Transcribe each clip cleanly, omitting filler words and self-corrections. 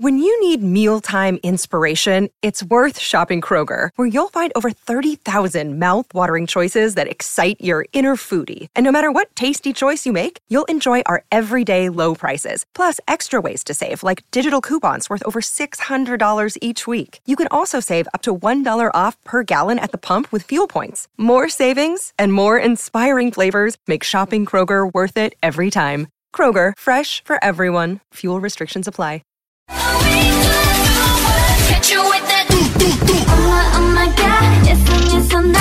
When you need mealtime inspiration, it's worth shopping Kroger, where you'll find over 30,000 mouth-watering choices that excite your inner foodie. And no matter what tasty choice you make, you'll enjoy our everyday low prices, plus extra ways to save, like digital coupons worth over $600 each week. You can also save up to $1 off per gallon at the pump with fuel points. More savings and more inspiring flavors make shopping Kroger worth it every time. Kroger, fresh for everyone. Fuel restrictions apply. Catch you with that. Oh my God, yes, I'm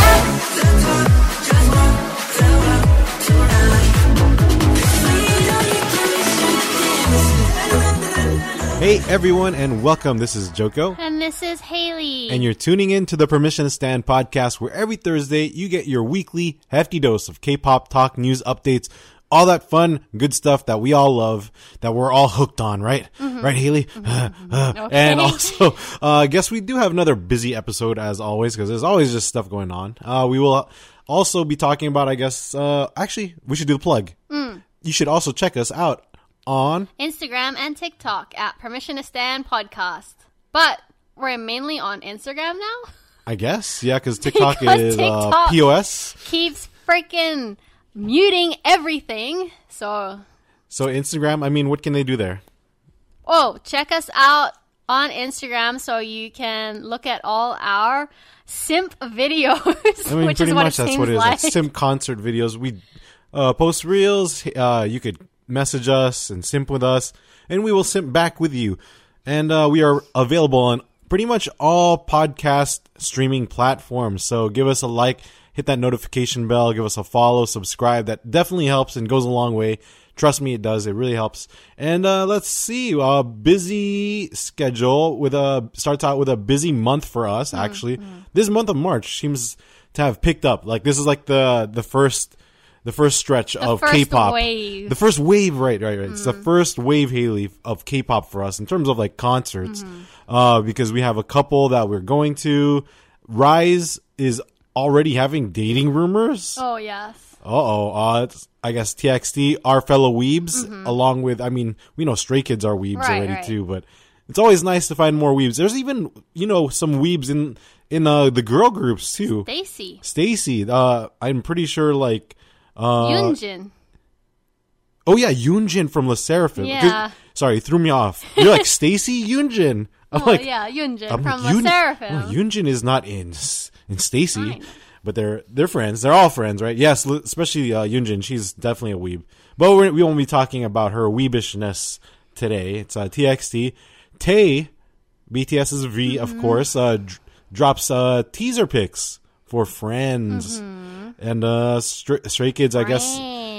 Hey everyone, and welcome. This is Joko. And this is Haley. And you're tuning in to the Permission to Stand podcast, where every Thursday you get your weekly hefty dose of K-pop talk, news, updates, all that fun, good stuff that we all love, that we're all hooked on, right? Mm-hmm. Right, Haley? Mm-hmm. Okay. And also, I guess we do have another busy episode as always, because there's always just stuff going on. We will also be talking about, I guess, actually, we should do the plug. You should also check us out on Instagram and TikTok at Permission to Stand Podcast. But we're mainly on Instagram now? I guess, yeah, because TikTok is POS. Keeps freaking muting everything. So Instagram, I mean, what can they do there? Oh, check us out on Instagram so you can look at all our simp videos. I mean, which pretty is what much that's what it is. Like simp concert videos. We post reels. You could message us and simp with us, and we will simp back with you. And we are available on pretty much all podcast streaming platforms. So give us a like. Hit that notification bell, give us a follow, subscribe. That definitely helps and goes a long way. Trust me, it does. It really helps. And let's see, busy schedule starts out with a busy month for us, actually. This month of March seems to have picked up. Like, this is like the first stretch of K-pop. Wave. The first wave, right. It's the first wave, Haley, of K-pop for us in terms of like concerts. Because we have a couple that we're going to. Rise is already having dating rumors. Oh, yes. I guess TXT, our fellow weebs, along with, I mean, we know Stray Kids are weebs already too, but it's always nice to find more weebs. There's even, some weebs in the girl groups too. Stacy. I'm pretty sure like Yoonjin. Oh yeah, Yoonjin from LE SSERAFIM. Yeah. Sorry, threw me off. You're like Stacy Yoonjin. Yeah, Yoonjin from LE SSERAFIM. Well, Yoonjin is not in Stacy, but they're friends. They're all friends, right? Yes, especially Yoonjin. She's definitely a weeb. But we won't be talking about her weebishness today. It's TXT. Tae, BTS's V, of course, drops teaser pics for Friends. And Stray Kids, I guess.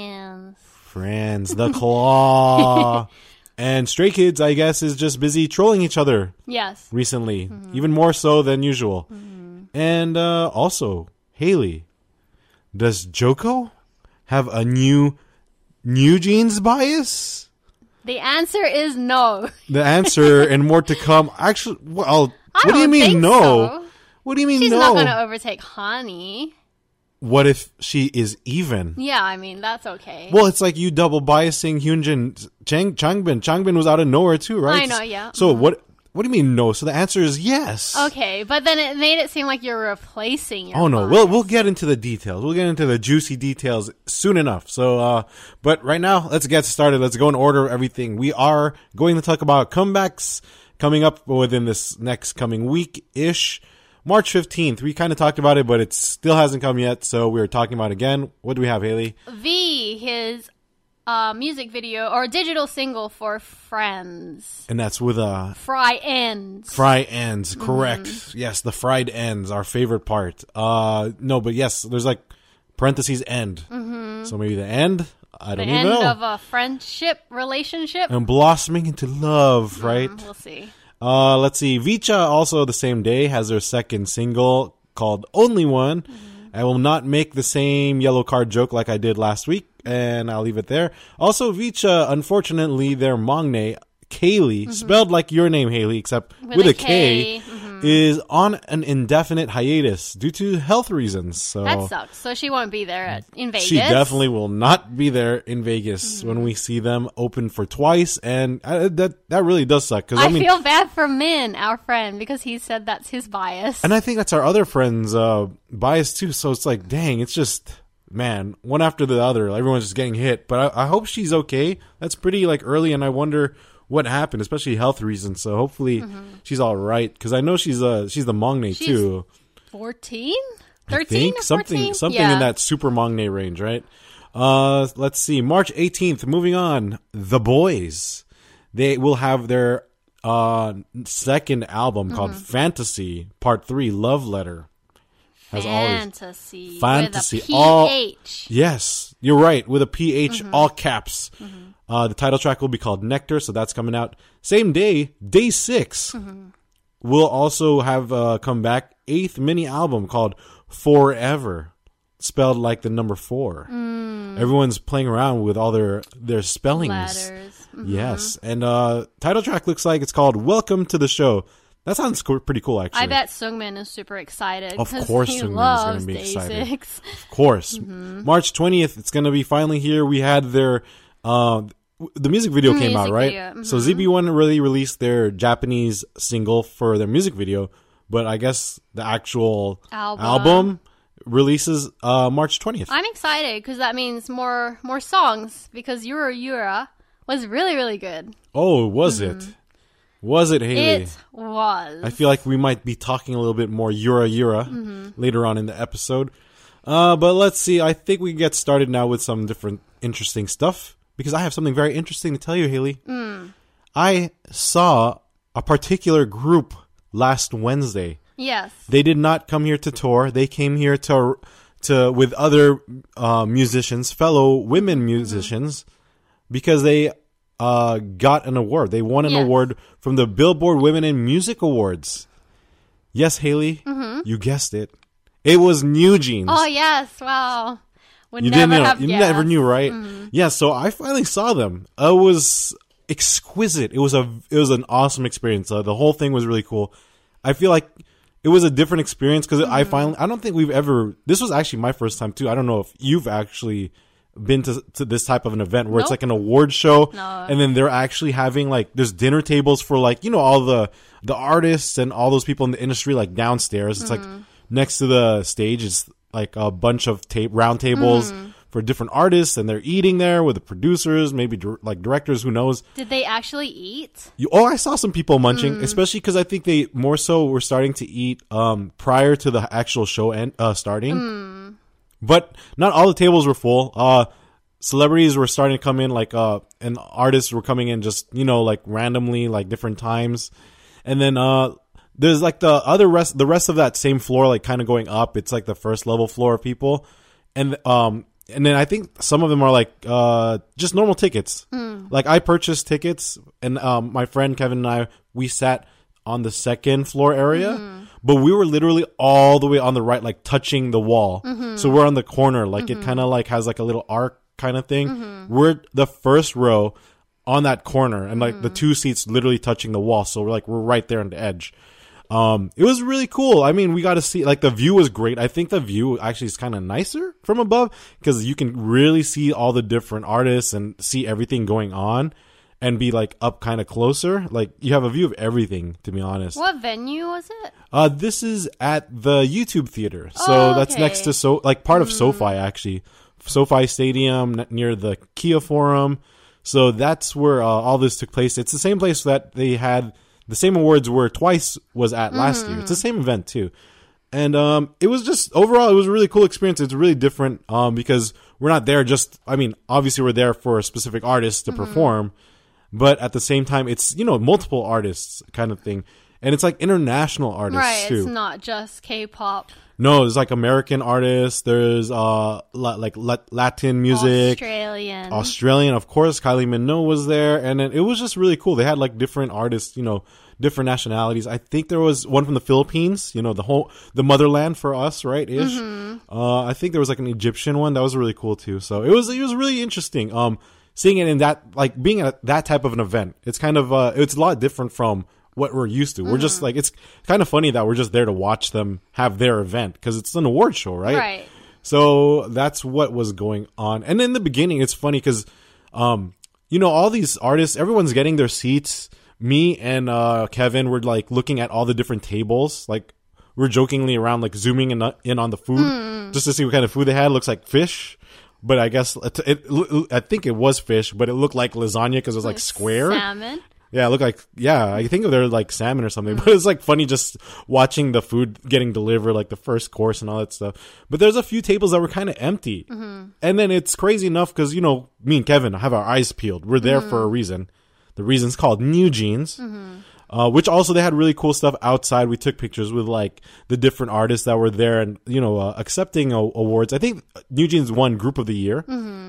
Friends, the Claw. And Stray Kids, I guess, is just busy trolling each other. Yes. Recently. Even more so than usual. And also, Haley, does Joko have a new jeans bias? The answer is no. The answer, and more to come. Actually, well, what do you mean no? So. What do you mean She's no? not going to overtake Hani. What if she is even? Yeah, I mean, that's okay. Well, it's like you double biasing Hyunjin Changbin. Changbin was out of nowhere too, right? I know, yeah. So what do you mean no? So the answer is yes. Okay, but then it made it seem like you're replacing your no. We'll get into the details. We'll get into the juicy details soon enough. So, but right now, let's get started. Let's go in order of everything. We are going to talk about comebacks coming up within this next coming week-ish. March 15th. We kind of talked about it, but it still hasn't come yet, so we're talking about it again. What do we have, Haley? V, his music video or digital single for Friends. And that's with Fry Ends. Fry Ends, correct. Yes, the fried ends, our favorite part. No, but yes, there's like parentheses end. So maybe the end? I don't even know. The end of a friendship, relationship. And blossoming into love, right? We'll see. Let's see. Vicha, also the same day, has their second single called Only One. I will not make the same yellow card joke like I did last week, and I'll leave it there. Also, Vicha, unfortunately, their Mongne, Kaylee, spelled like your name, Haley, except with a K. is on an indefinite hiatus due to health reasons. So That sucks. So she won't be there in Vegas. she definitely will not be there in Vegas when we see them open for twice, and that really does suck. Because I feel bad for Min, our friend, because he said that's his bias. and I think that's our other friend's bias too. So it's like, dang, it's just, man, one after the other. Everyone's just getting hit. But I hope she's okay. That's pretty like early, and I wonder what happened, especially health reasons. So hopefully she's all right, because I know she's the Mongne too. 14? I 13 think or 14? something Yeah. in that super Mongne range, right? Let's see. March 18th, moving on. The Boys. They will have their second album called Fantasy Part 3, Love Letter. As always. Fantasy. Fantasy. With a PH. Yes, you're right. With a PH, all caps. The title track will be called Nectar, so that's coming out. Same day, day 6. We'll also have come back 8th mini album called Forever, spelled like the number 4. Everyone's playing around with all their spellings. Letters. Yes, and title track looks like it's called Welcome to the Show. That sounds pretty cool, actually. I bet Sungmin is super excited. Of 'cause course he Sungmin is loves gonna be Day excited. 6. Of course. March 20th, it's going to be finally here. We had their the music video came out, Music right? video, So ZB1 really released their Japanese single for their music video, but I guess the actual album releases March 20th. I'm excited because that means more songs, because Yura Yura was really, really good. Oh, was it? Was it, Haley? It was. I feel like we might be talking a little bit more Yura later on in the episode. But let's see. I think we can get started now with some different interesting stuff, because I have something very interesting to tell you, Haley. I saw a particular group last Wednesday. Yes. They did not come here to tour. They came here to with other musicians, fellow women musicians, because they got an award. They won an award from the Billboard Women in Music Awards. Yes, Haley, you guessed it. It was New Jeans. Oh, yes. Wow. Would You never didn't know. have You guessed. never knew, right? Yeah. So I finally saw them. It was exquisite. It was an awesome experience. The whole thing was really cool. I feel like it was a different experience because I don't think we've ever. This was actually my first time too. I don't know if you've actually been to this type of an event where it's like an award show, and then they're actually having like there's dinner tables for like all the artists and all those people in the industry like downstairs. It's like next to the stage. It's like a bunch of round tables for different artists, and they're eating there with the producers, maybe like directors, who knows. Did they actually eat? I saw some people munching, especially because I think they more so were starting to eat prior to the actual show starting. But not all the tables were full. Celebrities were starting to come in, like and artists were coming in just like randomly, like different times, and then there's like the rest of that same floor, like kind of going up. It's like the first level floor of people, and then I think some of them are like just normal tickets. Like I purchased tickets, and my friend Kevin and I, we sat on the second floor area, but we were literally all the way on the right, like touching the wall. So we're on the corner, like it kind of like has like a little arc kind of thing. We're the first row on that corner, and like the two seats literally touching the wall. So we're right there on the edge. It was really cool. I mean, we got to see, like, the view was great. I think the view actually is kind of nicer from above because you can really see all the different artists and see everything going on and be like up kind of closer. Like you have a view of everything, to be honest. What venue was it? This is at the YouTube Theater. So that's next to part of SoFi, actually. SoFi Stadium near the Kia Forum. So that's where all this took place. It's the same place that they had the same awards where Twice was at last year. It's the same event too. And it was just, overall, it was a really cool experience. It's really different because we're not there obviously we're there for a specific artist to perform, but at the same time, it's, multiple artists kind of thing. And it's like international artists too. Right, it's not just K-pop. No, there's like American artists. There's like Latin music. Australian, of course. Kylie Minogue was there. And then it was just really cool. They had like different artists, different nationalities. I think there was one from the Philippines, the motherland for us, right? Ish. I think there was like an Egyptian one. That was really cool too. So it was really interesting. Seeing it in that, like being at that type of an event. It's kind of, it's a lot different from what we're used to. We're just like, it's kind of funny that we're just there to watch them have their event because it's an award show, right? Right. So that's what was going on. And in the beginning, it's funny because, you know, all these artists, everyone's getting their seats. Me and Kevin were like looking at all the different tables. Like we're jokingly around, like zooming in on the food just to see what kind of food they had. It looks like fish, but I guess I think it was fish, but it looked like lasagna because it was like square. Salmon. Yeah, it looked like, I think they're like salmon or something, but it's like funny just watching the food getting delivered, like the first course and all that stuff. But there's a few tables that were kind of empty. And then it's crazy enough because, you know, me and Kevin have our eyes peeled. We're there for a reason. The reason's called New Jeans, which also they had really cool stuff outside. We took pictures with like the different artists that were there and, you know, accepting awards. I think New Jeans won Group of the Year.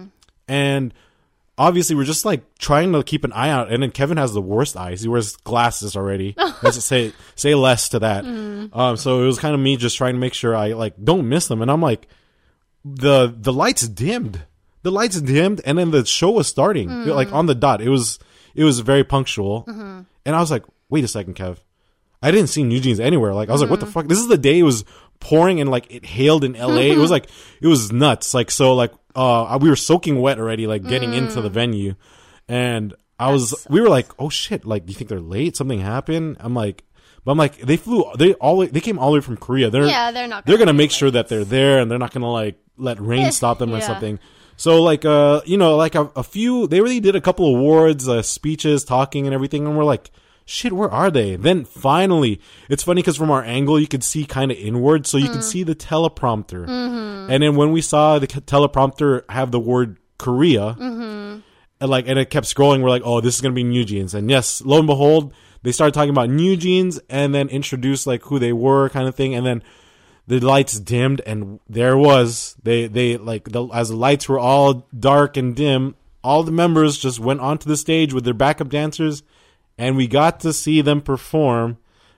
And obviously, we're just like trying to keep an eye out, and then Kevin has the worst eyes. He wears glasses already. Let's say less to that. So it was kind of me just trying to make sure I like don't miss them. And I'm like, the lights dimmed. The lights dimmed, and then the show was starting like on the dot. It was very punctual, and I was like, wait a second, Kev. I didn't see New Jeans anywhere. Like I was like, what the fuck? This is the day it was pouring and like it hailed in LA. It was like it was nuts. Like so like. We were soaking wet already, like getting into the venue, and we were like, oh shit, like, do you think they're late? Something happened? I'm like, they came all the way from Korea. They're not gonna make sure that they're there, and they're not gonna like let rain stop them or something. So like, you know, like a few, they really did a couple awards, speeches, talking and everything, and we're like, shit, where are they? Then finally, it's funny because from our angle, you could see kind of inward, so you could see the teleprompter. And then when we saw the teleprompter have the word Korea, and it kept scrolling, we're like, oh, this is going to be New Jeans. And yes, lo and behold, they started talking about New Jeans and then introduced like who they were kind of thing. And then the lights dimmed and there was, as the lights were all dark and dim, all the members just went onto the stage with their backup dancers. And we got to see them perform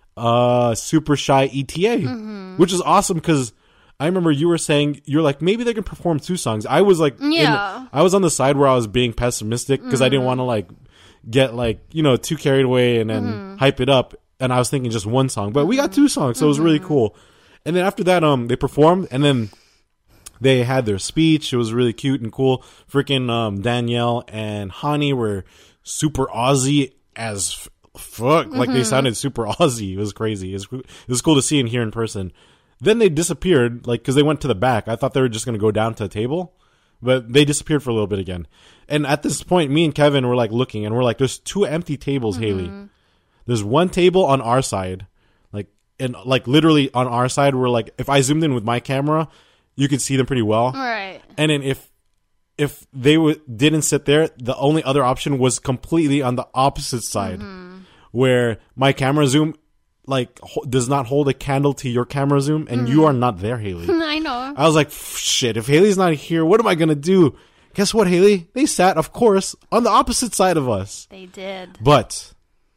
Super Shy ETA, which is awesome because I remember you were saying, you're like, maybe they can perform 2 songs. I was like, I was on the side where I was being pessimistic because I didn't want to like get like, you know, too carried away and then hype it up. And I was thinking just 1 song, but we got 2 songs. So it was really cool. And then after that, they performed and then they had their speech. It was really cute and cool. Freaking Danielle and Hani were super Aussie as fuck. Like they sounded super Aussie. It was crazy. It was cool to see and hear in person. Then they disappeared, like, because they went to the back. I thought they were just going to go down to the table, but they disappeared for a little bit again. And at this point, me and Kevin were like looking, and we're like, there's 2 empty tables, Haley. There's 1 table on our side, like, and like literally on our side, we're like, if I zoomed in with my camera, you could see them pretty well. Right. And then if they didn't sit there, the only other option was completely on the opposite side, where my camera zoom like does not hold a candle to your camera zoom, and you are not there, Haley. I know. I was like, shit, if Haley's not here, what am I gonna do? Guess what, Haley? They sat, of course, on the opposite side of us. They did. But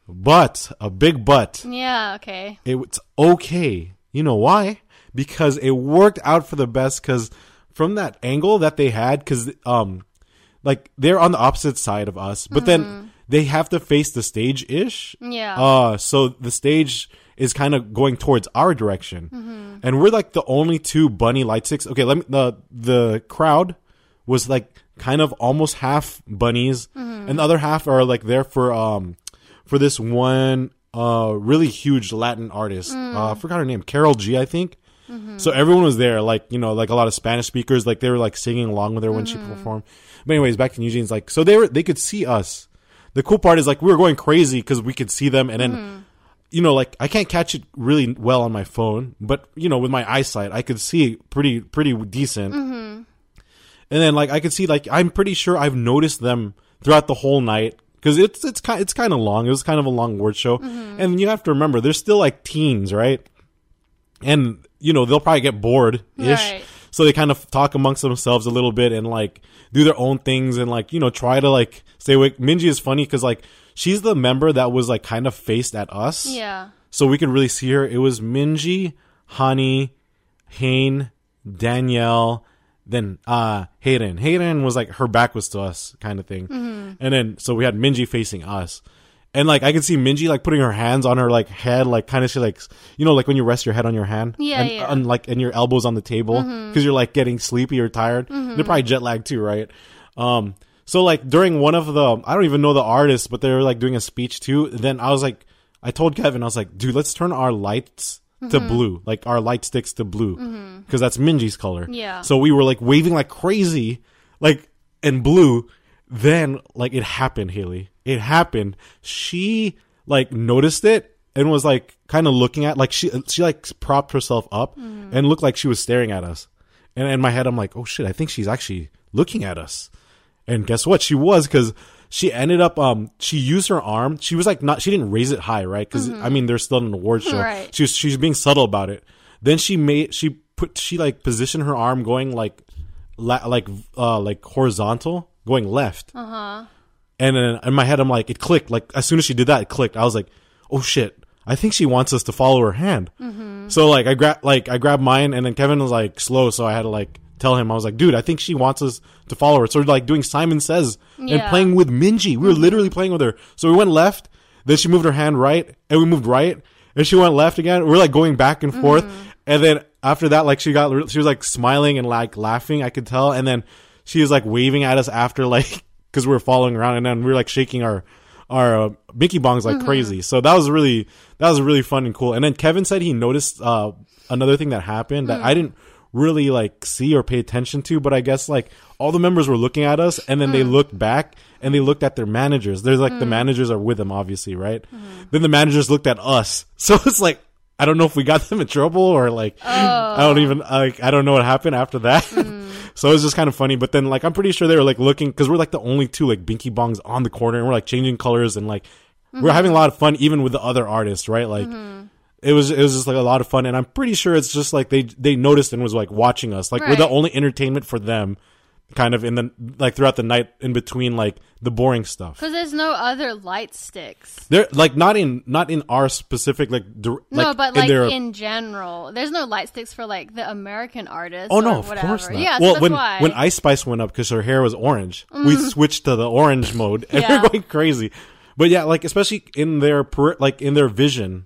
a big but. Yeah, okay. It's okay. You know why? Because it worked out for the best, because from that angle that they had, because like they're on the opposite side of us, but then they have to face the stage-ish. Yeah. So the stage is kind of going towards our direction. And we're like the only 2 bunny light sticks. Okay, the crowd was like kind of almost half bunnies, and the other half are like there for this one really huge Latin artist. I forgot her name, Carol G, I think. So everyone was there, like, you know, like a lot of Spanish speakers, like they were like singing along with her when she performed. But anyways, back to New Jeans, like, so they could see us. The cool part is like we were going crazy because we could see them, and then you know, like I can't catch it really well on my phone, but you know, with my eyesight, I could see pretty decent. And then like I could see, like, I'm pretty sure I've noticed them throughout the whole night because it's kind of long. It was kind of a long award show, and you have to remember they're still like teens, right? And you know, they'll probably get bored ish. Right. So they kind of talk amongst themselves a little bit and like do their own things and like, you know, try to like stay awake. Minji is funny because like she's the member that was like kind of faced at us. Yeah. So we could really see her. It was Minji, Hani, Hain, Danielle, then Hayden. Hayden was like her back was to us kind of thing. And then so we had Minji facing us. And like I could see Minji like putting her hands on her like head, like kind of she like, you know, like when you rest your head on your hand, and your elbows on the table because you're like getting sleepy or tired. They're probably jet lagged too, right? So like during one of the, I don't even know the artists, but they were like doing a speech too. Then I was like, I told Kevin, I was like, dude, let's turn our lights to blue, like our light sticks to blue, because that's Minji's color. Yeah. So we were like waving like crazy, like in blue. Then like it happened, Haley. It happened. She like noticed it and was like kind of looking at, like she like propped herself up and looked like she was staring at us. And in my head, I'm like, oh shit, I think she's actually looking at us. And guess what? She was, because she ended up, she used her arm. She was like she didn't raise it high, right? Because I mean, there's still an award show. Right. She's being subtle about it. Then she like positioned her arm going like horizontal, going left. And then in my head, I'm like, it clicked. Like as soon as she did that, it clicked. I was like, oh shit, I think she wants us to follow her hand. So like I grabbed mine, and then Kevin was like slow, so I had to like tell him, I was like, dude, I think she wants us to follow her. So we're like doing Simon Says and playing with Minji. We were literally playing with her. So we went left, then she moved her hand right, and we moved right, and she went left again. We're like going back and forth. And then after that, like she was like smiling and like laughing, I could tell. And then she was like waving at us after, like, because we were following around, and then we were like shaking our Mickey bongs like crazy. So that was really fun and cool. And then Kevin said he noticed another thing that happened that I didn't really like see or pay attention to, but I guess like all the members were looking at us, and then they looked back and they looked at their managers. There's like the managers are with them, obviously, right? Then the managers looked at us. So it's like, I don't know if we got them in trouble or like, I don't know what happened after that. So it was just kind of funny. But then like, I'm pretty sure they were like looking, cause we're like the only two like Binky Bongs on the corner, and we're like changing colors, and like, we're having a lot of fun even with the other artists, right? Like, it was just like a lot of fun. And I'm pretty sure it's just like they noticed and was like watching us. Like we're the only entertainment for them, kind of in the, like throughout the night in between like the boring stuff. Because there's no other light sticks. They're like not in our specific like no, but like in general, there's no light sticks for like the American artists. Oh no, or of whatever. course not. Yeah, well, so when that's why. when Ice Spice went up because her hair was orange, we switched to the orange mode, and we're going crazy. But yeah, like especially in their vision,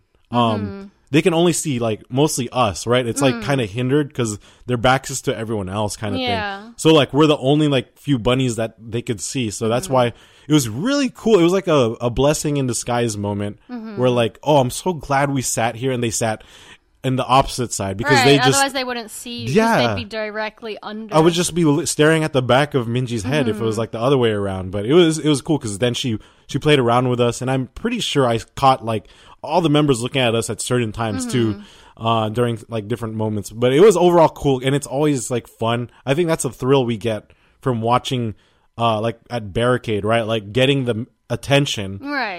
they can only see like mostly us, right? It's like kind of hindered because their backs is to everyone else, kind of thing. So like we're the only like few bunnies that they could see. So that's why it was really cool. It was like a blessing in disguise moment where like, oh, I'm so glad we sat here, and they sat in the opposite side because they just, otherwise they wouldn't see you. Yeah, they'd be directly under. I would just be staring at the back of Minji's head if it was like the other way around. But it was cool because then she played around with us, and I'm pretty sure I caught like all the members looking at us at certain times too, during like different moments. But it was overall cool, and it's always like fun. I think that's a thrill we get from watching, like at Barricade, right? Like getting the attention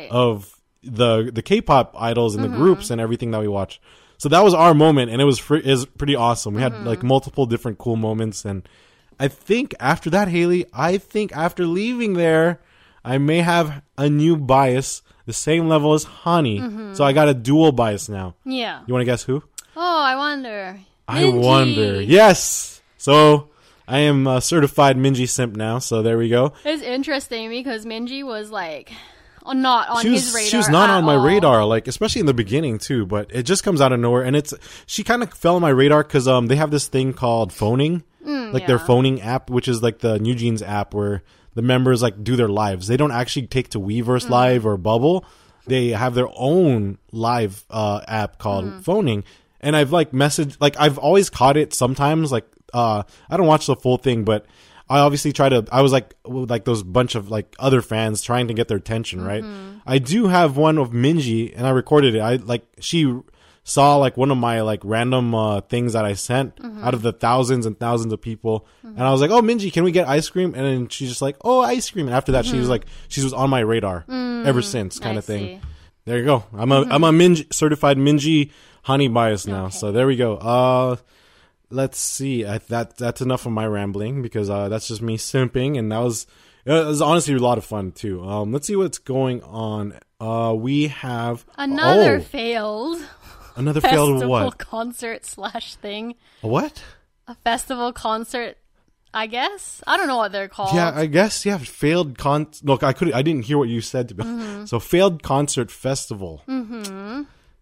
of the K-pop idols and the groups and everything that we watch. So that was our moment, and it was pretty awesome. We had like multiple different cool moments, and I think after that, Haley, after leaving there, I may have a new bias, the same level as Honey. So I got a dual bias now. Yeah. You want to guess who? Oh, I wonder. I wonder. Yes. So I am a certified Minji simp now. So there we go. It's interesting because Minji was like not on his radar. She was not on my radar, like especially in the beginning too. But it just comes out of nowhere, and she kind of fell on my radar because they have this thing called phoning, their phoning app, which is like the New Jeans app where the members like do their lives. They don't actually take to Weverse Live or Bubble. They have their own live app called Phoning. And I've like messaged, like I've always caught it sometimes. Like I don't watch the full thing, but I obviously I was like with those bunch of like other fans trying to get their attention, right? I do have one of Minji, and I recorded it. She saw like one of my like random things that I sent out of the thousands and thousands of people, and I was like, "Oh, Minji, can we get ice cream?" And then she's just like, "Oh, ice cream." And after that, she was on my radar ever since, kind of thing. There you go. I'm a Minji certified Minji honey bias now. So there we go. Let's see. That's enough of my rambling because that's just me simping, and it was honestly a lot of fun too. Let's see what's going on. We have another failed. Another failed what? Festival concert / thing. A what? A festival concert I guess. I don't know what they're called. Yeah, I guess. Yeah, failed Look, I didn't hear what you said. To be honest. So failed concert festival. Mm-hmm.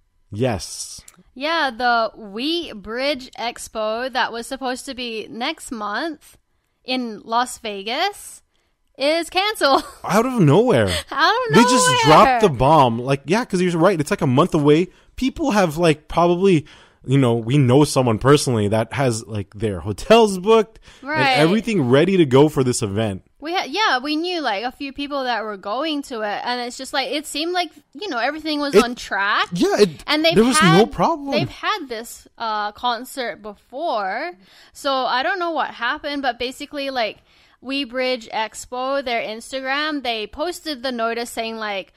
Yes. Yeah, the We Bridge Expo that was supposed to be next month in Las Vegas is canceled. Out of nowhere. Out of They nowhere. just dropped the bomb. Like, yeah, because you're right. It's like a month away. People have like probably, we know someone personally that has like their hotels booked Right. and everything ready to go for this event. We knew like a few people that were going to it, and it's just like it seemed like everything was on track. Yeah, and there was no problem. They've had this concert before, so I don't know what happened, but basically like We Bridge Expo, their Instagram, they posted the notice saying like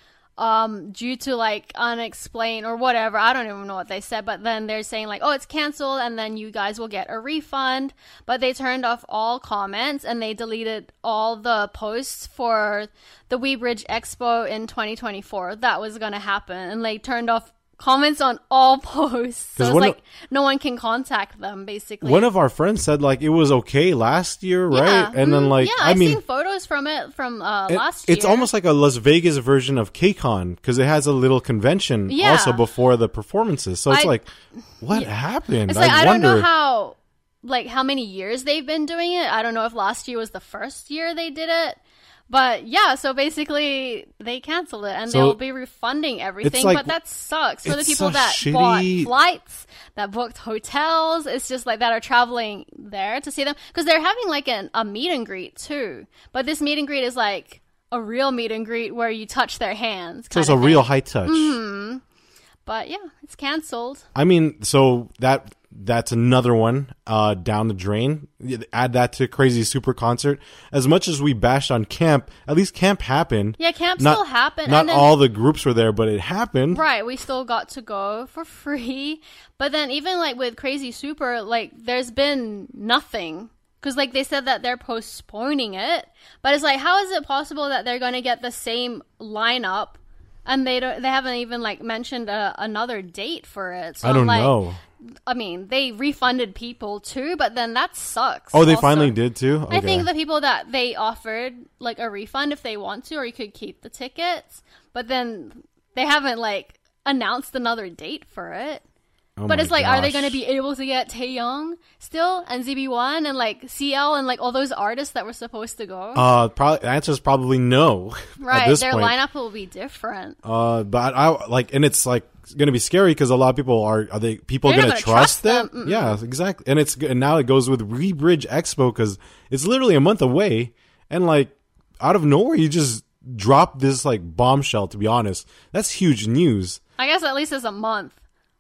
due to like unexplained or whatever, I don't even know what they said, but then they're saying like, oh, it's canceled and then you guys will get a refund. But they turned off all comments and they deleted all the posts for the We Bridge Expo in 2024 that was going to happen, and they turned off comments on all posts, so it's like no one can contact them basically. One of our friends said like it was okay last year, right? Yeah. And then like I've seen photos from it from last year. It's almost like a Las Vegas version of KCON because it has a little convention also before the performances. So it's like, what happened? It's like I don't wonder. know how many years they've been doing it. I don't know if last year was the first year they did it. But yeah, so basically they canceled it and they'll be refunding everything. Like, but that sucks for the people so that shitty. bought flights, that booked hotels. It's just like that are traveling there to see them, because they're having like a meet and greet too. But this meet and greet is like a real meet and greet where you touch their hands. So it's a real high touch. Mm-hmm. But yeah, it's canceled. I mean, so that's another one down the drain. Add that to Crazy Super Concert. As much as we bashed on Camp, at least Camp happened. Yeah, Camp still happened. Not and then, all the groups were there, but it happened. Right, we still got to go for free. But then even like with Crazy Super, like there's been nothing. Because like they said that they're postponing it. But it's like, how is it possible that they're going to get the same lineup and they haven't even like mentioned another date for it? So I don't I'm like, know. I mean, they refunded people too, but then that sucks. Oh, they also. finally did too? Okay. I think the people that they offered like a refund if they want to, or you could keep the tickets, but then they haven't like announced another date for it. Oh but it's like, are they gosh. going to be able to get Taeyong still and ZB1 and like CL and like all those artists that were supposed to go? The answer is probably no. Right, at this their point. lineup will be different. But I like, and it's like going to be scary because a lot of people are people They're going not to gonna trust trust them? Yeah, exactly. And now it goes with Rebridge Expo because it's literally a month away, and like out of nowhere you just drop this like bombshell. To be honest, that's huge news. I guess at least it's a month.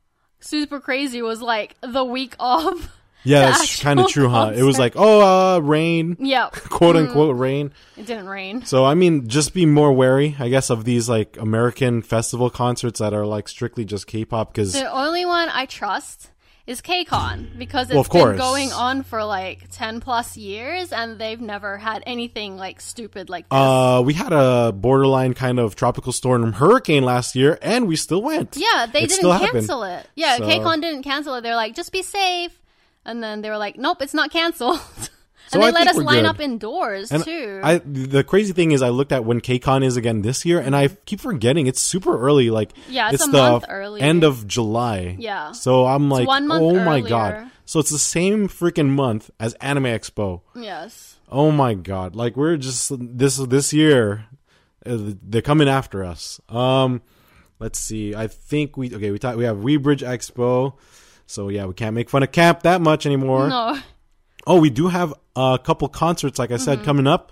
Super Crazy was like the week of. Yeah, the that's actual kind of true, huh? It was concert. like, rain. Yeah. Quote unquote rain. It didn't rain. So, I mean, just be more wary, I guess, of these like American festival concerts that are like strictly just K-pop because The only one I trust is KCON because Well, it's of been course. going on for like 10 plus years and they've never had anything like stupid like this. we had a borderline kind of tropical storm hurricane last year and we still went. Yeah, they It still didn't happened. cancel it. Yeah, So- KCON didn't cancel it. They're like, just be safe. And then they were like, nope, it's not canceled. So and I they let think us we're line good. up indoors And too. the crazy thing is I looked at when KCON is again this year and I keep forgetting it's super early. Like, Yeah, it's a the month early. end of July. Yeah. So I'm like, 1 month oh my God. earlier. So it's the same freaking month as Anime Expo. Yes. Oh my God. Like we're just this year they're coming after us. Let's see. I think we have Rebridge Expo. So yeah, we can't make fun of Camp that much anymore. No. Oh, we do have a couple concerts like I said coming up.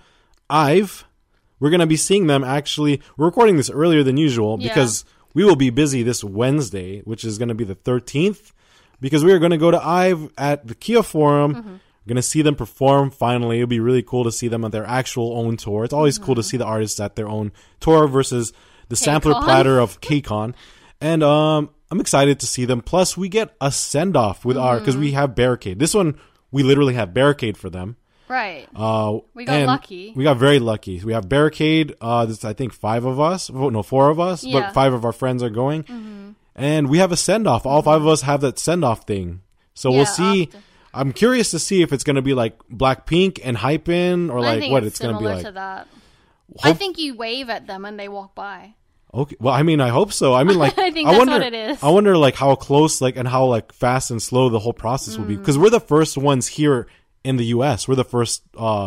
We're going to be seeing them actually. We're recording this earlier than usual Yeah. because we will be busy this Wednesday, which is going to be the 13th. Because we are going to go to IVE at the Kia Forum. We're going to see them perform finally. It'll be really cool to see them on their actual own tour. It's always cool to see the artists at their own tour versus the sampler KCON. platter of KCON. And I'm excited to see them. Plus, we get a send-off with because we have Barricade. This one, we literally have Barricade for them. Right. We got And lucky. We got very lucky. We have Barricade. There's, I think, 4 of us, Yeah. but 5 of our friends are going. And we have a send-off. All 5 of us have that send-off thing. So we'll Yeah, see. after. I'm curious to see if it's going to be like Blackpink and Hypen or I like think what it's it's going to be similar like. to that. I think you wave at them when they walk by. Okay. Well, I mean, I hope so. I mean, like, I think that's wonder, what it is. I wonder, like, how close, like, and how, like, fast and slow the whole process will be. Because we're the first ones here in the U.S. We're the first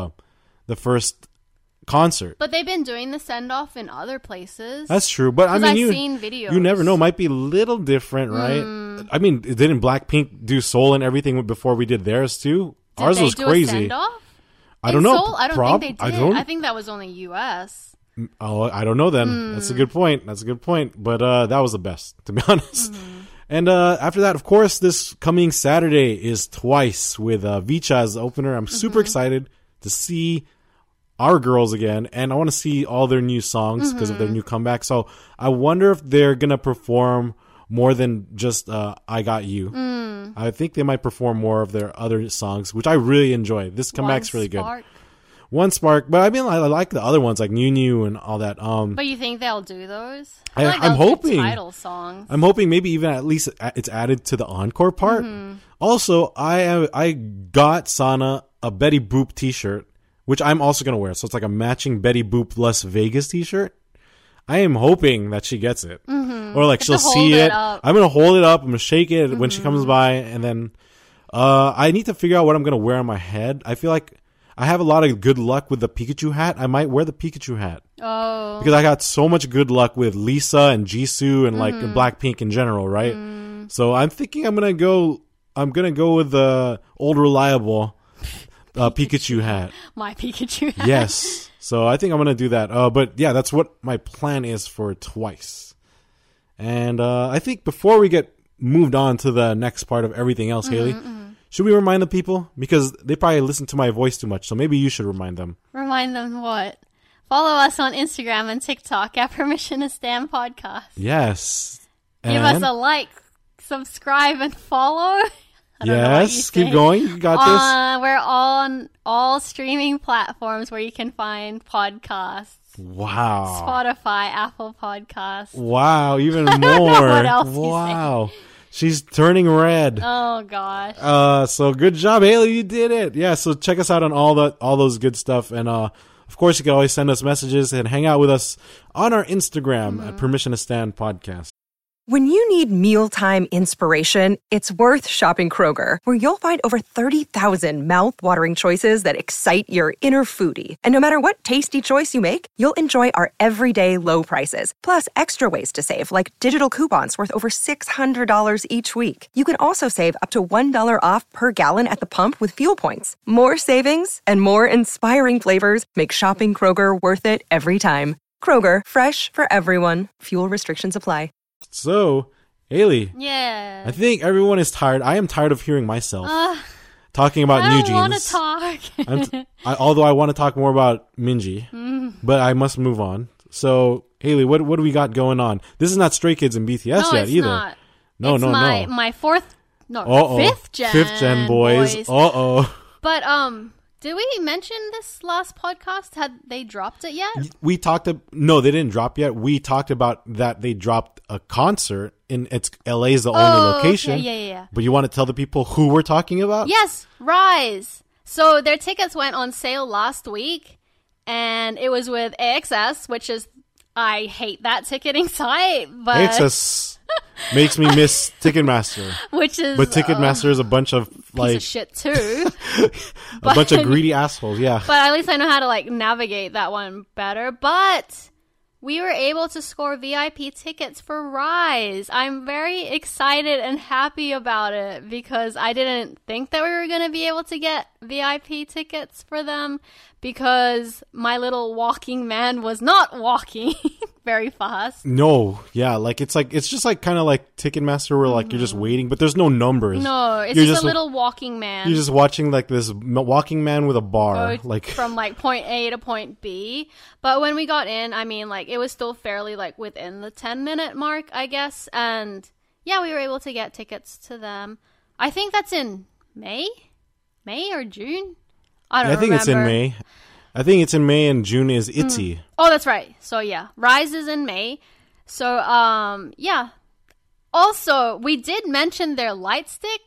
concert. But they've been doing the send off in other places. That's true. But I 'Cause mean, I've you seen videos. you never know. It might be a little different, right? I mean, didn't Blackpink do Seoul and everything before we did theirs too? Did Ours they was do crazy. A send-off? I don't In know. Seoul? I don't think they did. I think that was only U.S. Oh, I don't know then. That's a good point. But that was the best, to be honest. And after that, of course, this coming Saturday is Twice with Vicha as the opener. I'm super excited to see our girls again, and I want to see all their new songs because of their new comeback. So I wonder if they're going to perform more than just I Got You. I think they might perform more of their other songs, which I really enjoy. This comeback's really good. One Spark, but I mean, I like the other ones like New New and all that. But you think they'll do those? I'm hoping title songs. I'm hoping maybe even at least it's added to the encore part. Also, I got Sana a Betty Boop T-shirt, which I'm also gonna wear. So it's like a matching Betty Boop Las Vegas T-shirt. I am hoping that she gets it, or like she'll see it. I'm gonna hold it up. I'm gonna shake it when she comes by, and then I need to figure out what I'm gonna wear on my head. I feel like I have a lot of good luck with the Pikachu hat. I might wear the Pikachu hat. Oh. Because I got so much good luck with Lisa and Jisoo and like Blackpink in general, right? So I'm thinking I'm gonna go with the old reliable Pikachu hat. My Pikachu hat. Yes. So I think I'm gonna do that. But yeah, that's what my plan is for Twice. And I think before we get moved on to the next part of everything else, Haley, should we remind the people? Because they probably listen to my voice too much, so maybe you should remind them. Remind them what? Follow us on Instagram and TikTok at Permission to Stand Podcast. Yes. Give us a like, subscribe, and follow. Yes, keep going. You got this. We're on all streaming platforms where you can find podcasts. Wow. Spotify, Apple Podcasts. Wow, even more. What else you wow. She's turning red. Oh gosh. So good job, Haley. You did it. Yeah. So check us out on all those good stuff, and of course you can always send us messages and hang out with us on our Instagram at Permission to Stand Podcast. When you need mealtime inspiration, it's worth shopping Kroger, where you'll find over 30,000 mouth-watering choices that excite your inner foodie. And no matter what tasty choice you make, you'll enjoy our everyday low prices, plus extra ways to save, like digital coupons worth over $600 each week. You can also save up to $1 off per gallon at the pump with fuel points. More savings and more inspiring flavors make shopping Kroger worth it every time. Kroger, fresh for everyone. Fuel restrictions apply. So, Haley, Yeah. I think everyone is tired. I am tired of hearing myself talking about I New don't want Jeans. to talk. Although I want to talk more about Minji, but I must move on. So, Haley, what do we got going on? This is not Stray Kids and BTS No, yet it's either. not. No, it's no, my, no. my fifth gen boys. But did we mention this last podcast? Had they dropped it yet? We talked. No, they didn't drop yet. We talked about that they dropped a concert in. It's LA is the only location. Okay, yeah. But you want to tell the people who we're talking about? Yes, Rise. So their tickets went on sale last week, and it was with AXS, which is, I hate that ticketing site, but AXS makes me miss Ticketmaster. which is But Ticketmaster is a bunch of like piece of shit too. a bunch of greedy assholes. Yeah. But at least I know how to like navigate that one better. But we were able to score VIP tickets for Rise. I'm very excited and happy about it because I didn't think that we were going to be able to get VIP tickets for them because my little walking man was not walking very fast. No, yeah, like it's just like kind of like Ticketmaster where like you're just waiting, but there's no numbers. No, it's You're just a little walking man. You're just watching like this walking man with a bar, Go like from like point A to point B. But when we got in, I mean, like it was still fairly like within the 10-minute mark, I guess. And yeah, we were able to get tickets to them. I think that's in May or June. I don't remember. I think it's in May. I think it's in May and June is ITZY. Oh, that's right. So yeah, Rise is in May. So yeah. Also, we did mention their light stick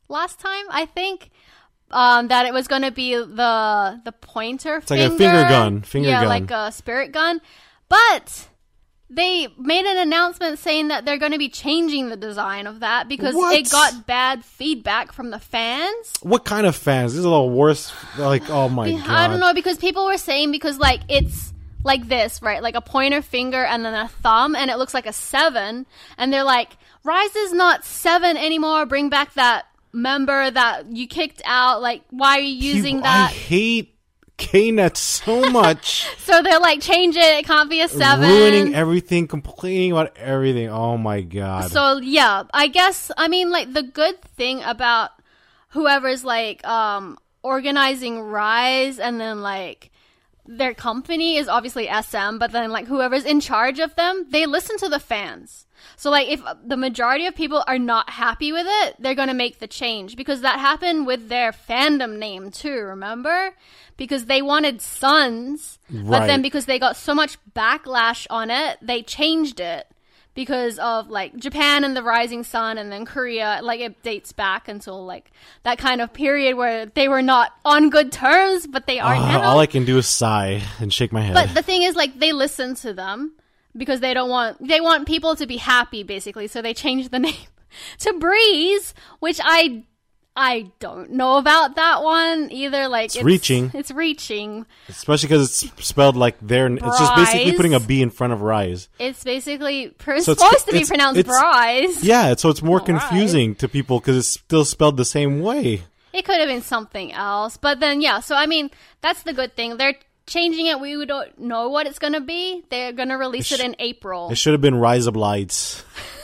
last time, I think. That it was going to be the pointer It's like a finger gun. Yeah, like a spirit gun. But they made an announcement saying that they're going to be changing the design of that because it got bad feedback from the fans. What kind of fans? These are the worst. Like, oh my god. I don't know, because people were saying like it's like this, right? Like a pointer finger and then a thumb, and it looks like a 7. And they're like, Rise is not 7 anymore. Bring back that member that you kicked out. Like, why are you using that? I hate KNet so much. So they're like, change it. It can't be a 7. Ruining everything, complaining about everything. Oh my god. So yeah, I guess, I mean, like, the good thing about whoever's like organizing Rise, and then like their company is obviously SM, but then like whoever's in charge of them, they listen to the fans. So, like, if the majority of people are not happy with it, they're going to make the change. Because that happened with their fandom name, too, remember? Because they wanted Suns, but then because they got so much backlash on it, they changed it. Because of, like, Japan and the Rising Sun, and then Korea, like, it dates back until, like, that kind of period where they were not on good terms, but they are now. All I can do is sigh and shake my head. But the thing is, like, they listen to them. Because they want people to be happy, basically. So they changed the name to Breeze, which I don't know about that one either. Like, it's reaching. It's reaching. Especially because it's spelled like it's just basically putting a B in front of Rise. It's basically supposed to be pronounced Brise. Yeah, so it's more confusing to people because it's still spelled the same way. It could have been something else. But then, yeah, so I mean, that's the good thing. They're changing it. We don't know what it's going to be. They're going to release it in April. It should have been Rise of Lights.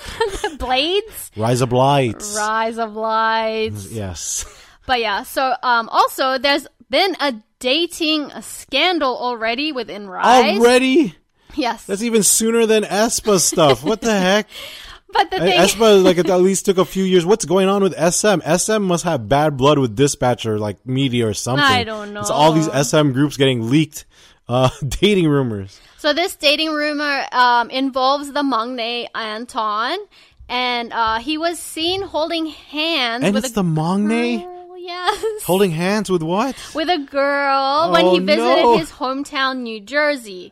Blades? Rise of Lights. Rise of Lights. Yes. But yeah, so also there's been a dating scandal already within Rise. Already? Yes. That's even sooner than Aespa stuff. What the heck? But the thing Aespa, like, at least took a few years. What's going on with SM? SM must have bad blood with Dispatcher, like media or something. I don't know. It's all these SM groups getting leaked dating rumors. So this dating rumor involves the Mangne Anton, and he was seen holding hands and with it's the Mangne? Yes. Holding hands with what? With a girl when he visited his hometown, New Jersey.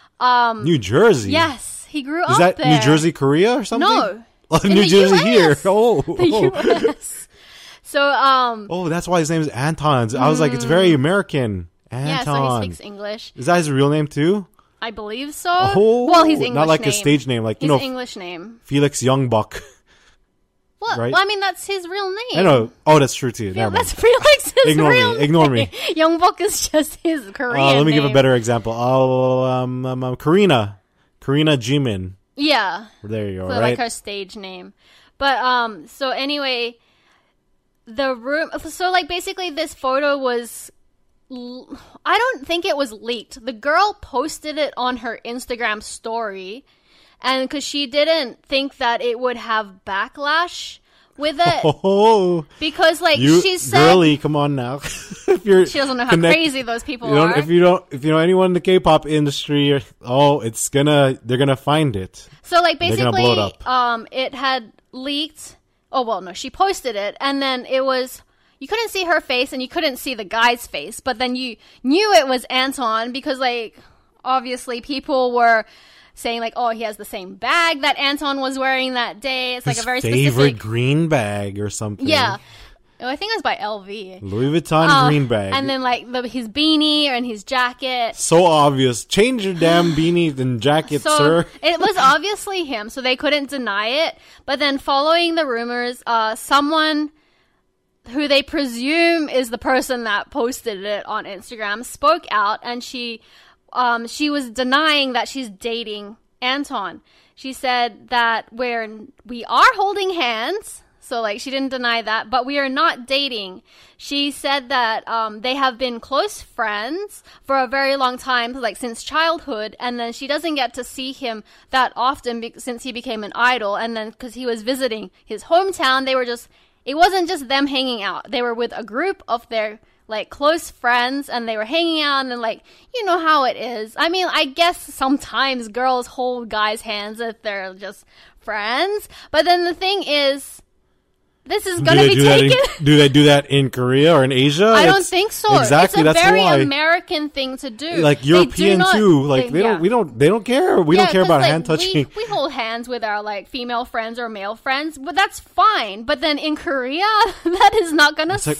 New Jersey? Yes. He grew up there. Is that New Jersey, Korea or something? No. New Jersey US. here. Oh. The US. So, oh, that's why his name is Anton. I was like, it's very American. Anton. Yeah, so he speaks English. Is that his real name too? I believe so. Oh, well, his English not like name. His stage name, like his English name. Felix Youngbuck. What? Right? Well, I mean, that's his real name. I know. Oh, that's true too. That's Felix's Ignore real me. name. Ignore me. Youngbuck is just his Korean name. Let me give a better example. Karina Jimin. Yeah. There you go, so right? Like her stage name. But, so anyway, so like basically this photo was, I don't think it was leaked. The girl posted it on her Instagram story, and because she didn't think that it would have backlash with it. Oh, because like she said, girly, come on now. If she doesn't know how crazy those people are. If you know anyone in the K-pop industry, they're gonna find it. So like basically, they're gonna blow it up. It had leaked. Oh well, no, she posted it, and then it was. You couldn't see her face, and you couldn't see the guy's face, but then you knew it was Anton because, like, obviously people were saying like, oh, he has the same bag that Anton was wearing that day. It's like a very favorite specific green bag or something. Yeah. I think it was by LV. Louis Vuitton green bag. And then like his beanie and his jacket. So obvious. Change your damn beanie and jacket, sir. It was obviously him, so they couldn't deny it. But then following the rumors, someone who they presume is the person that posted it on Instagram spoke out, and she was denying that she's dating Anton. She said that we are holding hands, so like she didn't deny that, but we are not dating. She said that they have been close friends for a very long time, like since childhood, and then she doesn't get to see him that often since he became an idol, and then because he was visiting his hometown, it wasn't just them hanging out. They were with a group of their like close friends, and they were hanging out, and then like, you know how it is. I mean, I guess sometimes girls hold guys' hands if they're just friends. But then the thing is, this is going to be taken. Do they do that in Korea or in Asia? I don't think so. Exactly. It's a that's very why. American thing to do. Like European too. Like they don't care. We don't care about hand touching. We hold hands with our like female friends or male friends, but that's fine. But then in Korea, that is not gonna slide. It's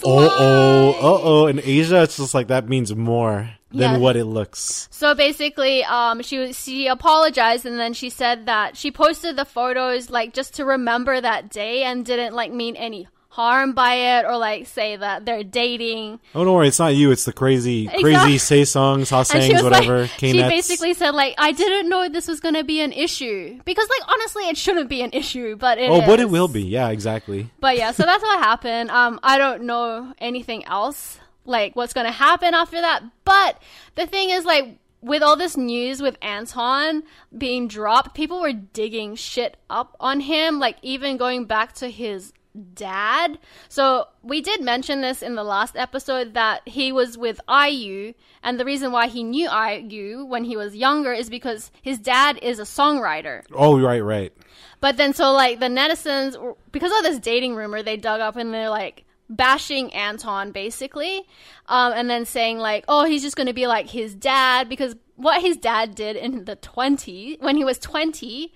like in Asia it's just like that means more than what it looks. So basically, she apologized, and then she said that she posted the photos like just to remember that day and didn't like mean any harm by it or like say that they're dating. Oh, don't worry, it's not you. It's the crazy say songs, hasangs, whatever. Like, she basically said like, I didn't know this was gonna be an issue because like honestly, it shouldn't be an issue, but it is. But it will be. Yeah, exactly. But yeah, so that's what happened. I don't know anything else. Like what's going to happen after that. But the thing is like with all this news with Anton being dropped, people were digging shit up on him, like even going back to his dad. So we did mention this in the last episode that he was with IU, and the reason why he knew IU when he was younger is because his dad is a songwriter. Oh, right. But then so like the netizens, because of this dating rumor, they dug up and they're like bashing Anton basically, and then saying like, oh, he's just going to be like his dad, because what his dad did in the 20s, when he was 20,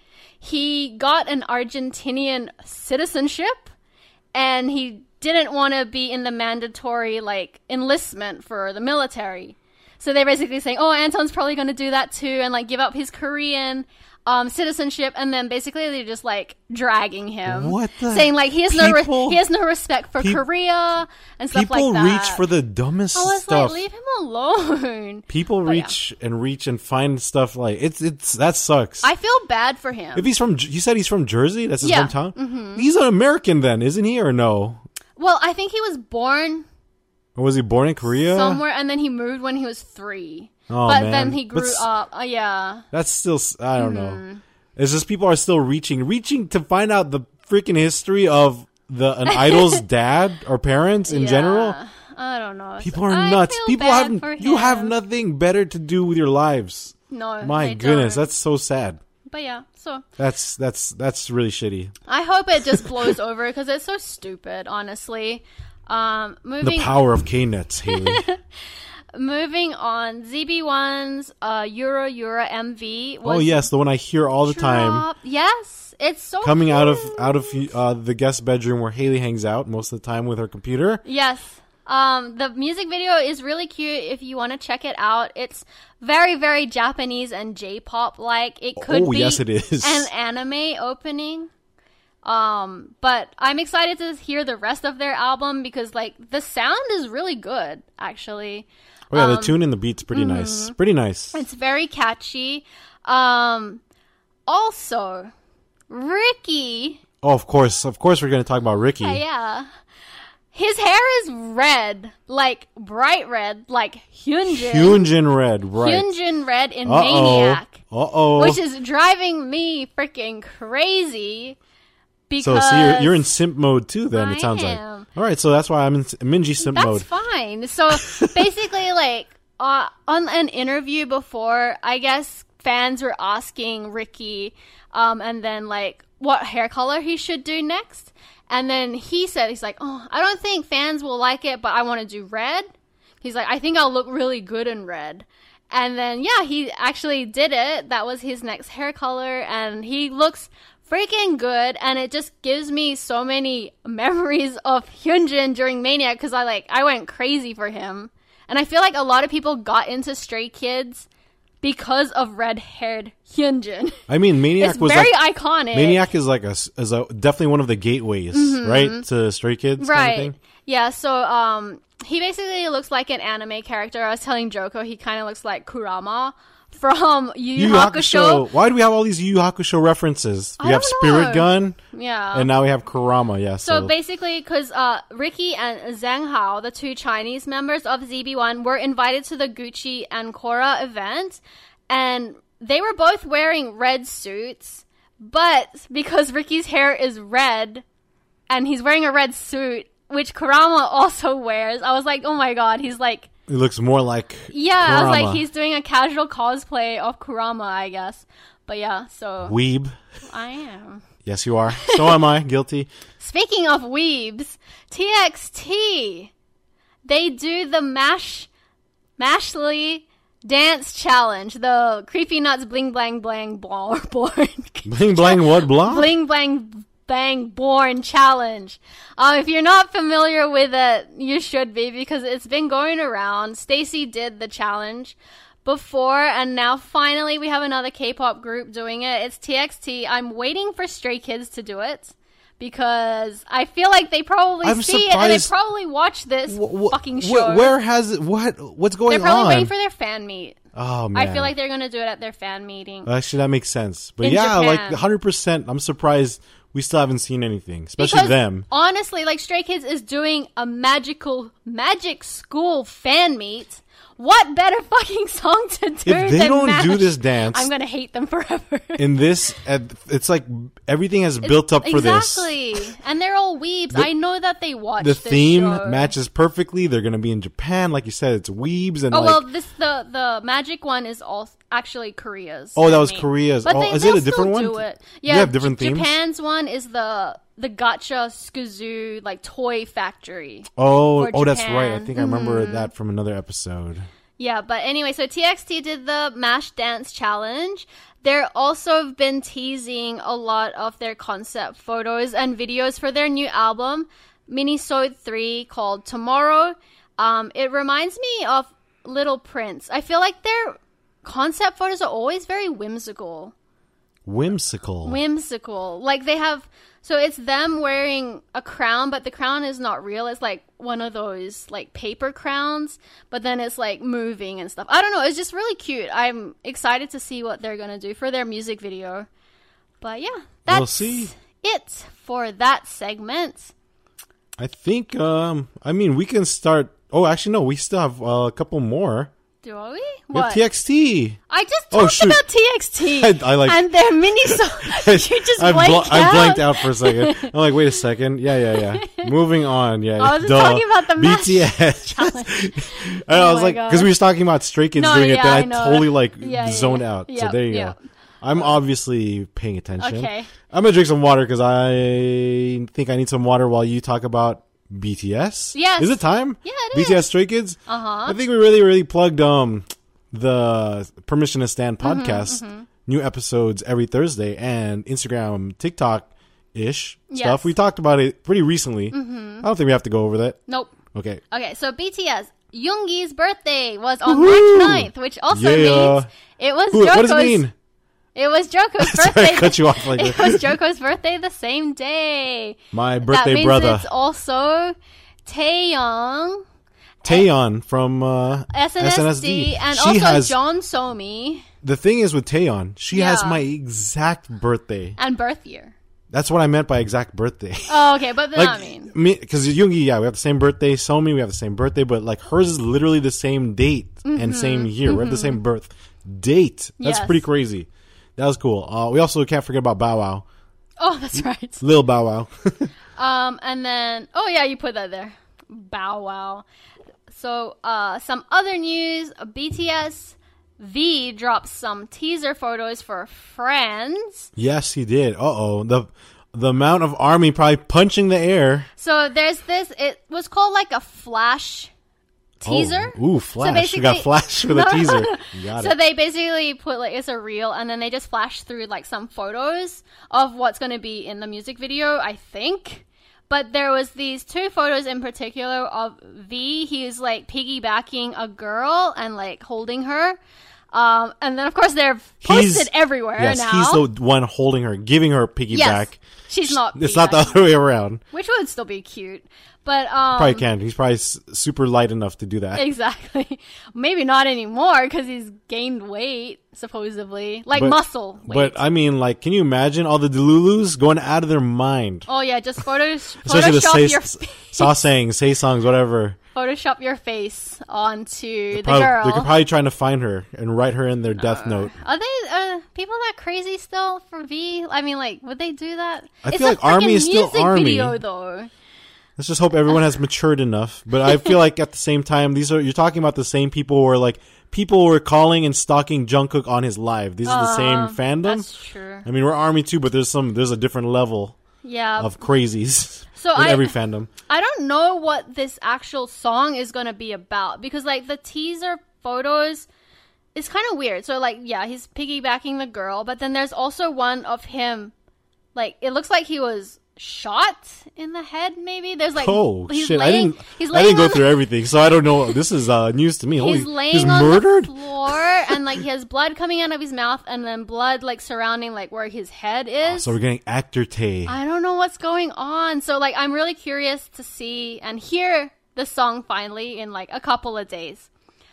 he got an Argentinian citizenship and he didn't want to be in the mandatory like enlistment for the military. So they're basically saying, oh, Anton's probably going to do that too and like give up his Korean citizenship, and then basically they're just like dragging him, saying like he has no respect for Korea and stuff like that. People reach for the dumbest stuff. I was like, leave him alone. People reach and find stuff like it's that sucks. I feel bad for him. If you said he's from Jersey, that's his hometown. Mm-hmm. He's an American then, isn't he, or no? Well, I think he was born. Or was he born in Korea? Somewhere, and then he moved when he was 3. Oh, but man. then he grew up. Yeah. That's still, I don't know. It's just people are still reaching to find out the freaking history of an idol's dad or parents in general. I don't know. People are nuts. People have nothing better to do with your lives. No, my goodness, that's so sad. But yeah, so that's really shitty. I hope it just blows over because it's so stupid, honestly. The power of K-Nets, Haley. Moving on, ZB1's Euro MV was oh yes, the one I hear all the time. Yes, it's so coming cute. out of the guest bedroom where Haley hangs out most of the time with her computer. Yes. The music video is really cute if you want to check it out. It's very, very Japanese and J-pop like. It could be yes, it is. An anime opening. But I'm excited to hear the rest of their album because like the sound is really good, actually. Oh yeah, the tune and the beat's pretty nice. Pretty nice. It's very catchy. Also, Ricky. Oh, of course we're going to talk about Ricky. Yeah. His hair is red, like bright red, like Hyunjin. Hyunjin red, right. Hyunjin red in Maniac. Uh-oh. Which is driving me freaking crazy. Because so you're in simp mode too then, it sounds like. All right, so that's why I'm in Minji simp mode. That's fine. So basically like on an interview before, I guess fans were asking Ricky and then like what hair color he should do next. And then he's like, oh, I don't think fans will like it, but I want to do red. He's like, I think I'll look really good in red. And then, yeah, he actually did it. That was his next hair color. And he looks freaking good. And it just gives me so many memories of Hyunjin during Maniac because I went crazy for him. And I feel like a lot of people got into Stray Kids because of red-haired Hyunjin. I mean, Maniac was very iconic. Maniac is like definitely one of the gateways, right, to Stray Kids, right? Kind of thing. Yeah. So, he basically looks like an anime character. I was telling Joko he kind of looks like Kurama from Yu Yu Hakusho. Why do we have all these Yu Yu Hakusho references? We have Spirit Gun, and now we have Kurama. Yeah. So basically, because Ricky and Zhang Hao, the 2 Chinese members of ZB1, were invited to the Gucci and Cora event, and they were both wearing red suits, but because Ricky's hair is red, and he's wearing a red suit, which Kurama also wears, I was like, oh my god, he's like... It looks more like yeah, Kurama. I was like, he's doing a casual cosplay of Kurama, I guess. But yeah, so... Weeb. I am. Yes, you are. So am I. Guilty. Speaking of weebs, TXT, they do the Mashly Dance Challenge, the Creepy Nuts Bling Blang Blang Born. Bling blang what blah? Bling Blang Bang Born Challenge. If you're not familiar with it, you should be, because it's been going around. Stacy did the challenge before, and now finally we have another K-pop group doing it. It's TXT. I'm waiting for Stray Kids to do it, because I feel like they probably see it and they probably watch this fucking show. Where has it? What's going on? They're probably waiting for their fan meet. Oh man, I feel like they're gonna do it at their fan meeting. Actually, that makes sense. But In yeah, Japan. like 100%. I'm surprised we still haven't seen anything, especially Because, them. honestly, like, Stray Kids is doing a magic school fan meet. What better fucking song to do If they than don't Mash? do this dance, I'm gonna hate them forever. in this, it's like everything has built up for this. Exactly. And they're all weebs. I know that they watch The this theme show. matches perfectly. They're going to be in Japan, like you said. It's weebs and Oh, like. well, the magic one is all actually Korea's. Oh, that was fan meet. Korea's. But Oh, they, is it a they'll different still one? Do it. They Yeah, have different themes? Japan's one is the Gacha Skuzoo, like, toy factory. Oh, for that's Japan. right. I think I remember that from another episode. Yeah, but anyway, so TXT did the Mash Dance Challenge. They're also been teasing a lot of their concept photos and videos for their new album, Minisode 3, called Tomorrow. It reminds me of Little Prince. I feel like their concept photos are always very whimsical. Whimsical. Like, they have... So it's them wearing a crown, but the crown is not real. It's like one of those like paper crowns, but then it's like moving and stuff. I don't know. It's just really cute. I'm excited to see what they're going to do for their music video. But yeah, that's We'll see. it for that segment. I think, we can start. Oh, actually, no, we still have a couple more. Do we? We have What? TXT. I just Oh, talked shoot. about TXT I like- and their mini song. You just I blanked out. out for a second. I'm like, wait a second. Yeah. Moving on. Yeah. I was talking about the Mash BTS. challenge. I was my like, God. because we were talking about Stray Kids No, doing it, yeah, then I I know. totally like Yeah, zoned yeah. out. So Yep, there you yep. go. I'm obviously paying attention. Okay. I'm gonna drink some water because I think I need some water while you talk about BTS. Yes. Is it time? Yeah, it BTS is. Stray Kids. Uh-huh. I think we really plugged the Permission to Stand Mm-hmm, podcast. New episodes every Thursday and Instagram, TikTok ish Yes. stuff. We talked about it pretty recently. I don't think we have to go over that. Nope. Okay. Okay, so BTS, Yoongi's birthday was on Woohoo! March 9th, which also Yeah. means it was What does it Joko's. mean? It was Joko's Sorry, birthday. I cut you off like It that. was Joko's birthday the same day. My That birthday means brother, it's also Taeyong, Taeyeon from SNSD, and She also has John Somi, the thing is with Taeyeon, she has Yeah. my exact birthday. and birth year. That's what I meant by exact birthday. Oh, okay, but then I mean, me, because Yoongi, yeah, we have the same birthday. Somi, we have the same birthday, but like hers is literally the same date and same year. We have the same birth date. That's Yes. pretty crazy. That was cool. We also can't forget about Bow Wow, oh, that's right. Lil Bow Wow. And then, oh yeah, you put that there. Bow Wow. So, some other news. BTS V dropped some teaser photos for Friends. Yes, he did. The amount of army probably punching the air. So there's this, it was called like a flash teaser. Oh, ooh, Flash. basically- We got Flash for the No, no, teaser. no. You got So it. they basically put like, it's a reel, and then they just flash through like some photos of what's going to be in the music video, I think. But there was these two photos in particular of V. He is like piggybacking a girl and like holding her. And then of course they're posted everywhere Yes, now. he's the one holding her, giving her a piggyback. Yes. She's not. It's not the piggybacking, other way around. which would still be cute. But Probably can. He's probably super light enough to do that. exactly. Maybe not anymore because he's gained weight supposedly, like But- muscle weight. But I mean, like, can you imagine all the Delulus going out of their mind? Oh yeah, just Especially Photoshop say songs, whatever. Photoshop your face onto the Probably, girl. they're probably trying to find her and write her in their death note. Are they people that crazy still for V? I mean, like, would they do that? I It's feel a like Army freaking is still music Army. Video, though. Let's just hope everyone has matured enough. But I feel like at the same time, you're talking about the same people where like people were calling and stalking Jungkook on his live. These are the same fandom. That's true. I mean, we're ARMY too, but there's a different level of crazies in every fandom. I don't know what this actual song is going to be about because like the teaser photos is kind of weird. So like, yeah, he's piggybacking the girl, but then there's also one of him, like, it looks like he was shot in the head, maybe. There's like, shit! I didn't go through everything, so I don't know. This is news to me. He's laying on the floor, and like he has blood coming out of his mouth, and then blood like surrounding like where his head is. So we're getting actor Tay. I don't know what's going on. So like, I'm really curious to see and hear the song finally in like a couple of days.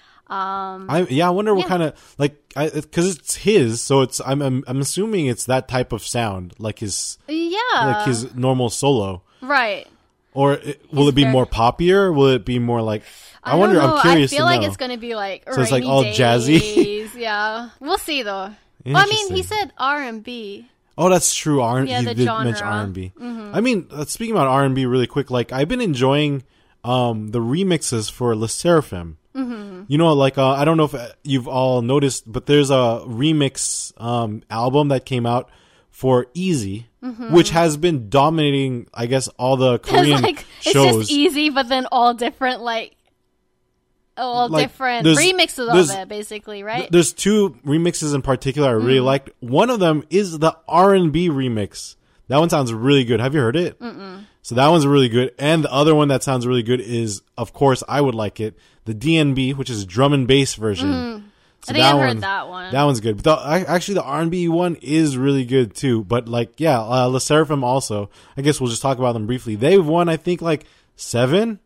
I wonder what kind of like because it's his, so it's I'm assuming it's that type of sound, like his normal solo, right? Or will it be more poppier? Will it be more like I wonder? I'm curious. I feel like it's gonna be like so it's like all jazzy. Yeah, we'll see though. Well, I mean, he said R&B. Oh, that's true. R&B. Yeah, he did mention R&B. I mean, speaking about R&B, really quick, like I've been enjoying the remixes for Le Sserafim. You know, like I don't know if you've all noticed, but there's a remix album that came out for Easy, which has been dominating, I guess, all the Korean shows. It's just Easy, but then all different, different remixes of it, basically, right? There's two remixes in particular I really liked. One of them is the R&B remix. That one sounds really good. Have you heard it? So that one's really good. And the other one that sounds really good is, of course, I would like it, the DNB, which is drum and bass version. So I think I've heard that one. That one's good. But actually, the R&B one is really good too. But like, yeah, Le Sserafim also. I guess we'll just talk about them briefly. They've won, I think, like 7.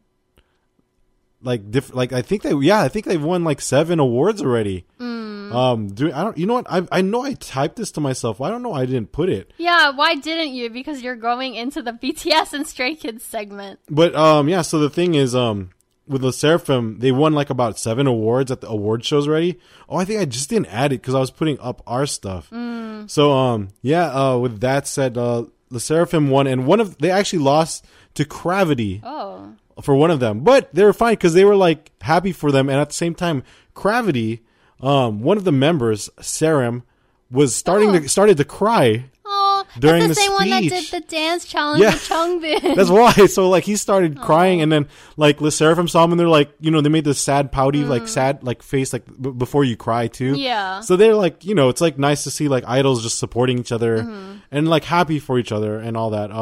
I think they've won like 7 awards already. I know I typed this to myself. I don't know. I didn't put it. Yeah, why didn't you? Because you're going into the BTS and Stray Kids segment. But so the thing is, with Le Sserafim, they won like about 7 awards at the award shows already. Oh, I think I just didn't add it because I was putting up our stuff. So with that said, Le Sserafim won, and they actually lost to Gravity. Oh. For one of them, but they were fine because they were like happy for them, and at the same time, Gravity, one of the members, Serim, was started to cry. Oh, during that's the same speech. one that did the dance challenge with Changbin. That's why. So like he started crying, and then like Le Sserafim saw him, and they're like, they made this sad, pouty, like sad, like face, like before you cry too. Yeah. So they're like, it's like nice to see like idols just supporting each other and like happy for each other and all that.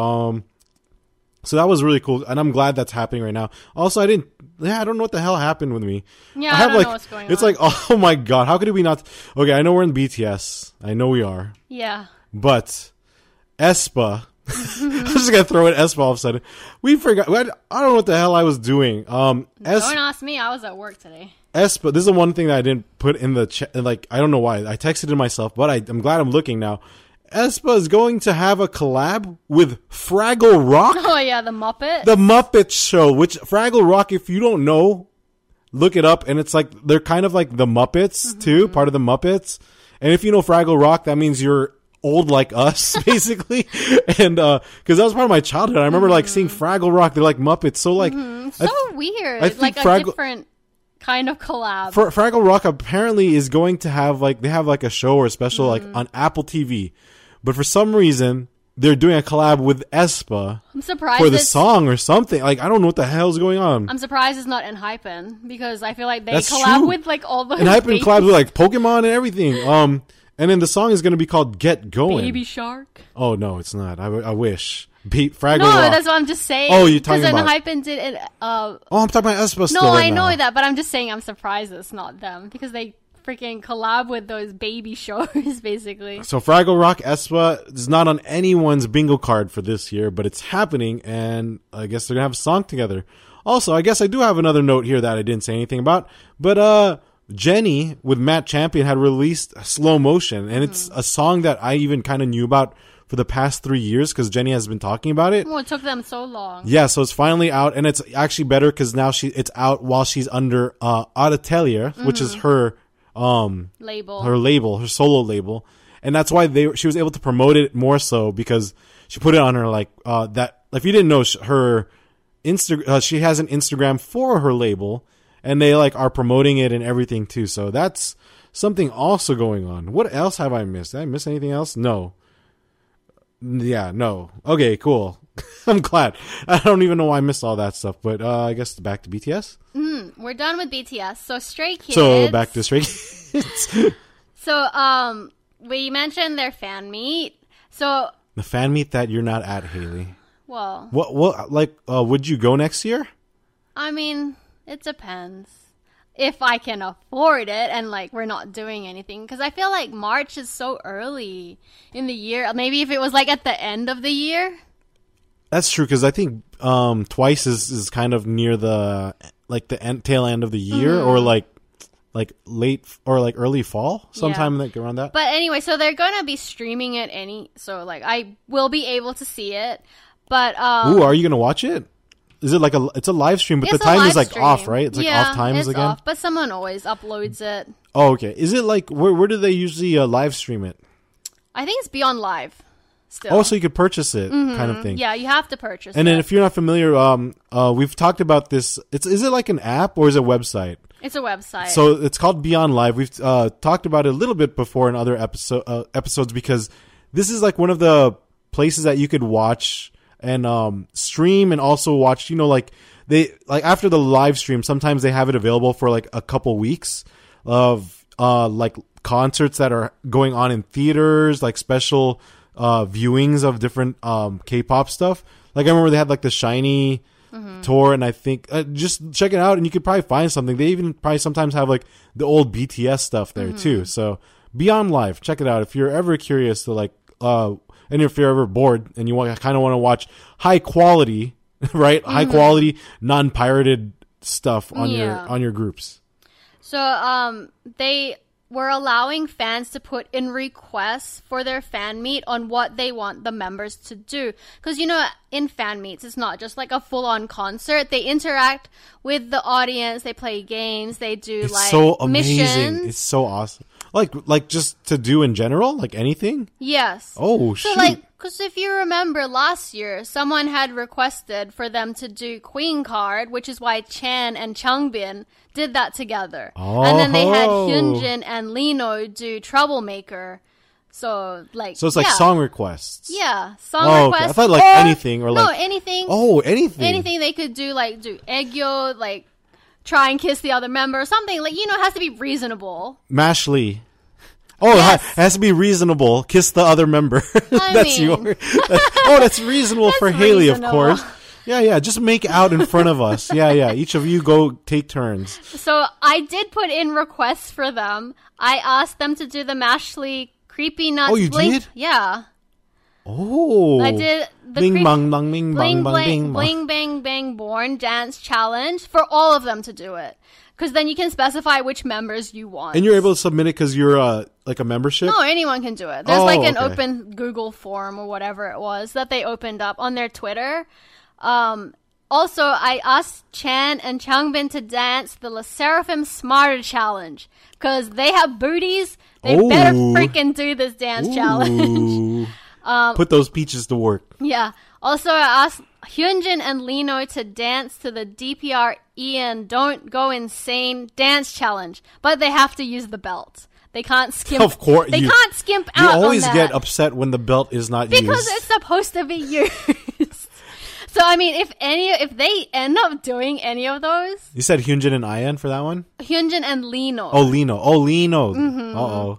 So that was really cool, and I'm glad that's happening right now. Also, I don't know what the hell happened with me. Yeah, I don't know what's going on. It's like, oh my god, how could we not? Okay, I know we're in BTS. I know we are. Yeah. But aespa, I'm just gonna throw in aespa all of a sudden. We forgot. I don't know what the hell I was doing. Don't ask me. I was at work today. aespa. This is the one thing that I didn't put in the chat. Like, I don't know why. I texted it myself, but I'm glad I'm looking now. aespa is going to have a collab with Fraggle Rock. Oh yeah, the Muppet. The Muppet Show, which Fraggle Rock, if you don't know, look it up. And it's like, they're kind of like the Muppets too, part of the Muppets. And if you know Fraggle Rock, that means you're old like us, basically. And, cause that was part of my childhood. I remember like seeing Fraggle Rock. They're like Muppets. So like, so weird. I think like a different kind of collab. Fraggle Rock apparently is going to have like, they have like a show or a special like on Apple TV. But for some reason, they're doing a collab with aespa. I'm surprised for the song or something. Like, I don't know what the hell's going on. I'm surprised it's not Enhypen because I feel like they collab with like all the Enhypen collabs with like Pokemon and everything. And then the song is going to be called Get Going. Baby Shark. Oh no, it's not. I wish. Fraggle no, Rock. That's what I'm just saying. Oh, you're talking about Enhypen did it. I'm talking about aespa still. No, right I know now. that, but I'm just saying I'm surprised it's not them because they freaking collab with those baby shows, basically. So Fraggle Rock aespa is not on anyone's bingo card for this year, but it's happening, and I guess they're gonna have a song together. Also, I guess I do have another note here that I didn't say anything about, but Jenny with Matt Champion had released Slow Motion, and it's a song that I even kind of knew about for the past 3 years because Jenny has been talking about it. Oh, it took them so long. Yeah, so it's finally out, and it's actually better because now it's out while she's under Atelier, which is her her solo label, and that's why she was able to promote it more so because she put it on her like that. If you didn't know, her she has an Instagram for her label, and they like are promoting it and everything too. So that's something also going on. What else have I missed? Did I miss anything else? No. Yeah, no. Okay, cool. I'm glad. I don't even know why I missed all that stuff, but I guess back to BTS. We're done with BTS. So Stray Kids. So back to Stray Kids. So we mentioned their fan meet. So The fan meet that you're not at, Haley. well, What like would you go next year? I mean, it depends. If I can afford it and like we're not doing anything, because I feel like March is so early in the year. Maybe if it was like at the end of the year. That's true, because I think Twice is kind of near the tail end of the year, or like late or like early fall, sometime like around that. But anyway, so they're gonna be streaming it so like I will be able to see it. But ooh, are you gonna watch it? Is it like it's a live stream, but the it's a time live is like stream. off, right? It's like off times it's again. Off, but someone always uploads it. Oh, okay. Is it like where do they usually live stream it? I think it's Beyond Live. Still. Oh, so you could purchase it, kind of thing. Yeah, you have to purchase And it. then if you're not familiar, we've talked about this. Is it like an app or is it a website? It's a website. So it's called Beyond Live. We've talked about it a little bit before in other episodes, because this is like one of the places that you could watch and stream and also watch. You know, like they like after the live stream, sometimes they have it available for like a couple weeks of like concerts that are going on in theaters, like special viewings of different K-pop stuff. Like I remember they had like the Shiny tour, and I think just check it out and you could probably find something. They even probably sometimes have like the old BTS stuff there too. So Beyond Live, check it out if you're ever curious to like and if you're ever bored and you kind of want to watch high quality, right? High quality, non-pirated stuff on your groups. So they were allowing fans to put in requests for their fan meet on what they want the members to do. Because, you know, in fan meets, it's not just like a full-on concert. They interact with the audience. They play games. They do It's like so amazing. missions. It's so awesome. Like just to do in general, like anything. Yes. Oh, So shoot. like, because if you remember last year, someone had requested for them to do Queen Card, which is why Chan and Changbin did that together. And then they had Oh. Hyunjin and Lino do Troublemaker. So like, So it's like yeah. song requests. Yeah, song Oh, okay. requests. I thought like anything or no, like anything. oh, anything. Anything they could do, like do Aegyo, like try and kiss the other member, or something like, you know, it has to be reasonable. Mashley. Oh, Yes. it has to be reasonable. Kiss the other member. That's mean- that's reasonable That's for Haley, of reasonable. course. Yeah. Just make out in front of us. Yeah. Each of you go take turns. So I did put in requests for them. I asked them to do the Mashley Creepy Nuts. Oh, you Blink. did? Yeah, Oh. I did the Bing creep- bang bang bing Bling bang bang bling bing bang. bling bang bang born dance challenge for all of them to do it. Because then you can specify which members you want. And you're able to submit it because you're like a membership. No, anyone can do it. There's Oh, like an okay. open Google form or whatever it was that they opened up on their Twitter. Also, I asked Chan and Changbin to dance the Le Seraphim Smarter Challenge because they have booties. They better Ooh. freaking do this dance challenge. Ooh. Put those peaches to work. Yeah. Also, I asked Hyunjin and Lino to dance to the DPR Ian Don't Go Insane dance challenge, but they have to use the belt. They can't skimp. Of course, they you- can't skimp You out. always on that. get upset when the belt is not because used. it's supposed to be used. So I mean, if they end up doing any of those, You said Hyunjin and Ian for that one? Hyunjin and Lino. Oh, Lino. Mm-hmm. Uh-oh.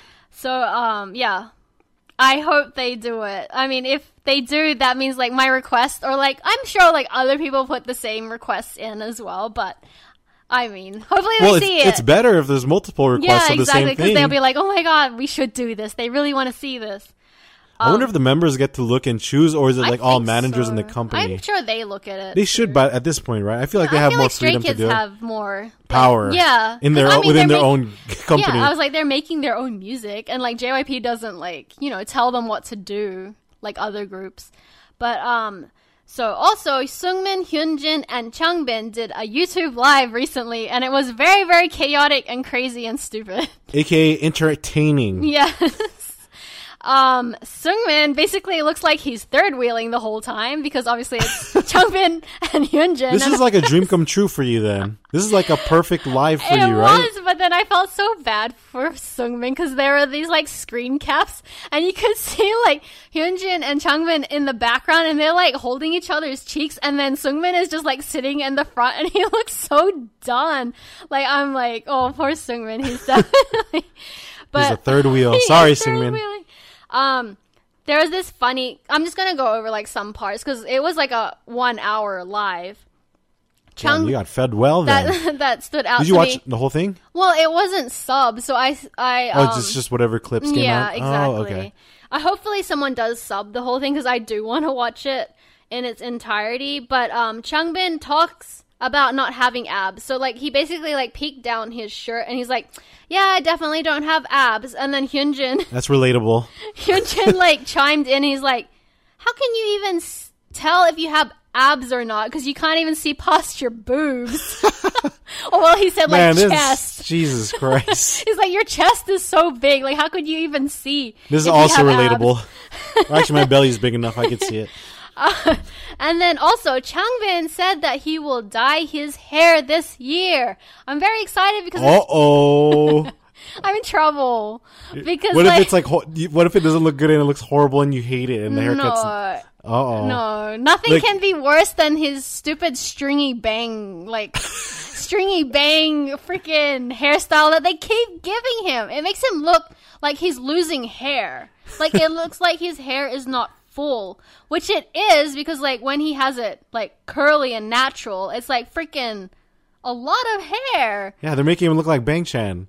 So yeah. I hope they do it. I mean, if they do, that means like my request, or like I'm sure like other people put the same requests in as well. But I mean, hopefully Well, they see it. it's better if there's multiple requests Yeah, of the exactly. same Because thing. they'll be like, "Oh my god, we should do this." They really want to see this. I wonder if the members get to look and choose, or is it I like all think managers so. in the company? I'm sure they look at it. They should, but at this point, right? I feel like they I have feel more like Stray freedom to Kids do it. have more Power. Yeah, in 'Cause, their I mean, within they're their make- own company. Yeah, I was like, they're making their own music, and like JYP doesn't like tell them what to do like other groups. But so also Sungmin, Hyunjin, and Changbin did a YouTube live recently, and it was very, very chaotic and crazy and stupid. AKA entertaining. Yes. Seungmin basically looks like he's third wheeling the whole time because obviously it's Changbin and Hyunjin. This is like a dream come true for you then. This is like a perfect life for you, right? It was, but then I felt so bad for Seungmin because there were these like screen caps and you could see like Hyunjin and Changbin in the background and they're like holding each other's cheeks and then Seungmin is just like sitting in the front and he looks so done. Like I'm like, oh, poor Seungmin. He's definitely... He's a third wheel. Sorry, Seungmin. There was this funny... I'm just going to go over like some parts because it was like a 1 hour live. Damn, you got fed well then. That stood out to me. Did you watch the whole thing? Well, it wasn't sub, so I it's just whatever clips came out? Yeah, exactly. Oh, okay. Hopefully someone does sub the whole thing because I do want to watch it in its entirety. But Changbin talks about not having abs. So like he basically like peeked down his shirt and he's like, yeah, I definitely don't have abs. And then Hyunjin... That's relatable. Hyunjin like chimed in. He's like, how can you even tell if you have abs or not? Because you can't even see past your boobs. Oh, well, he said like chest. Jesus Christ. He's like, your chest is so big. Like, how could you even see? This is also relatable. Actually, my belly is big enough. I could see it. And then also, Changbin said that he will dye his hair this year. I'm very excited because I'm in trouble. Because what if it's like, what if it doesn't look good and it looks horrible and you hate it and the haircut's... No, nothing can be worse than his stupid stringy bang freaking hairstyle that they keep giving him. It makes him look like he's losing hair. Like, it looks like his hair is not full, which it is because, like, when he has it, like, curly and natural, it's like freaking a lot of hair. Yeah, they're making him look like Bang Chan.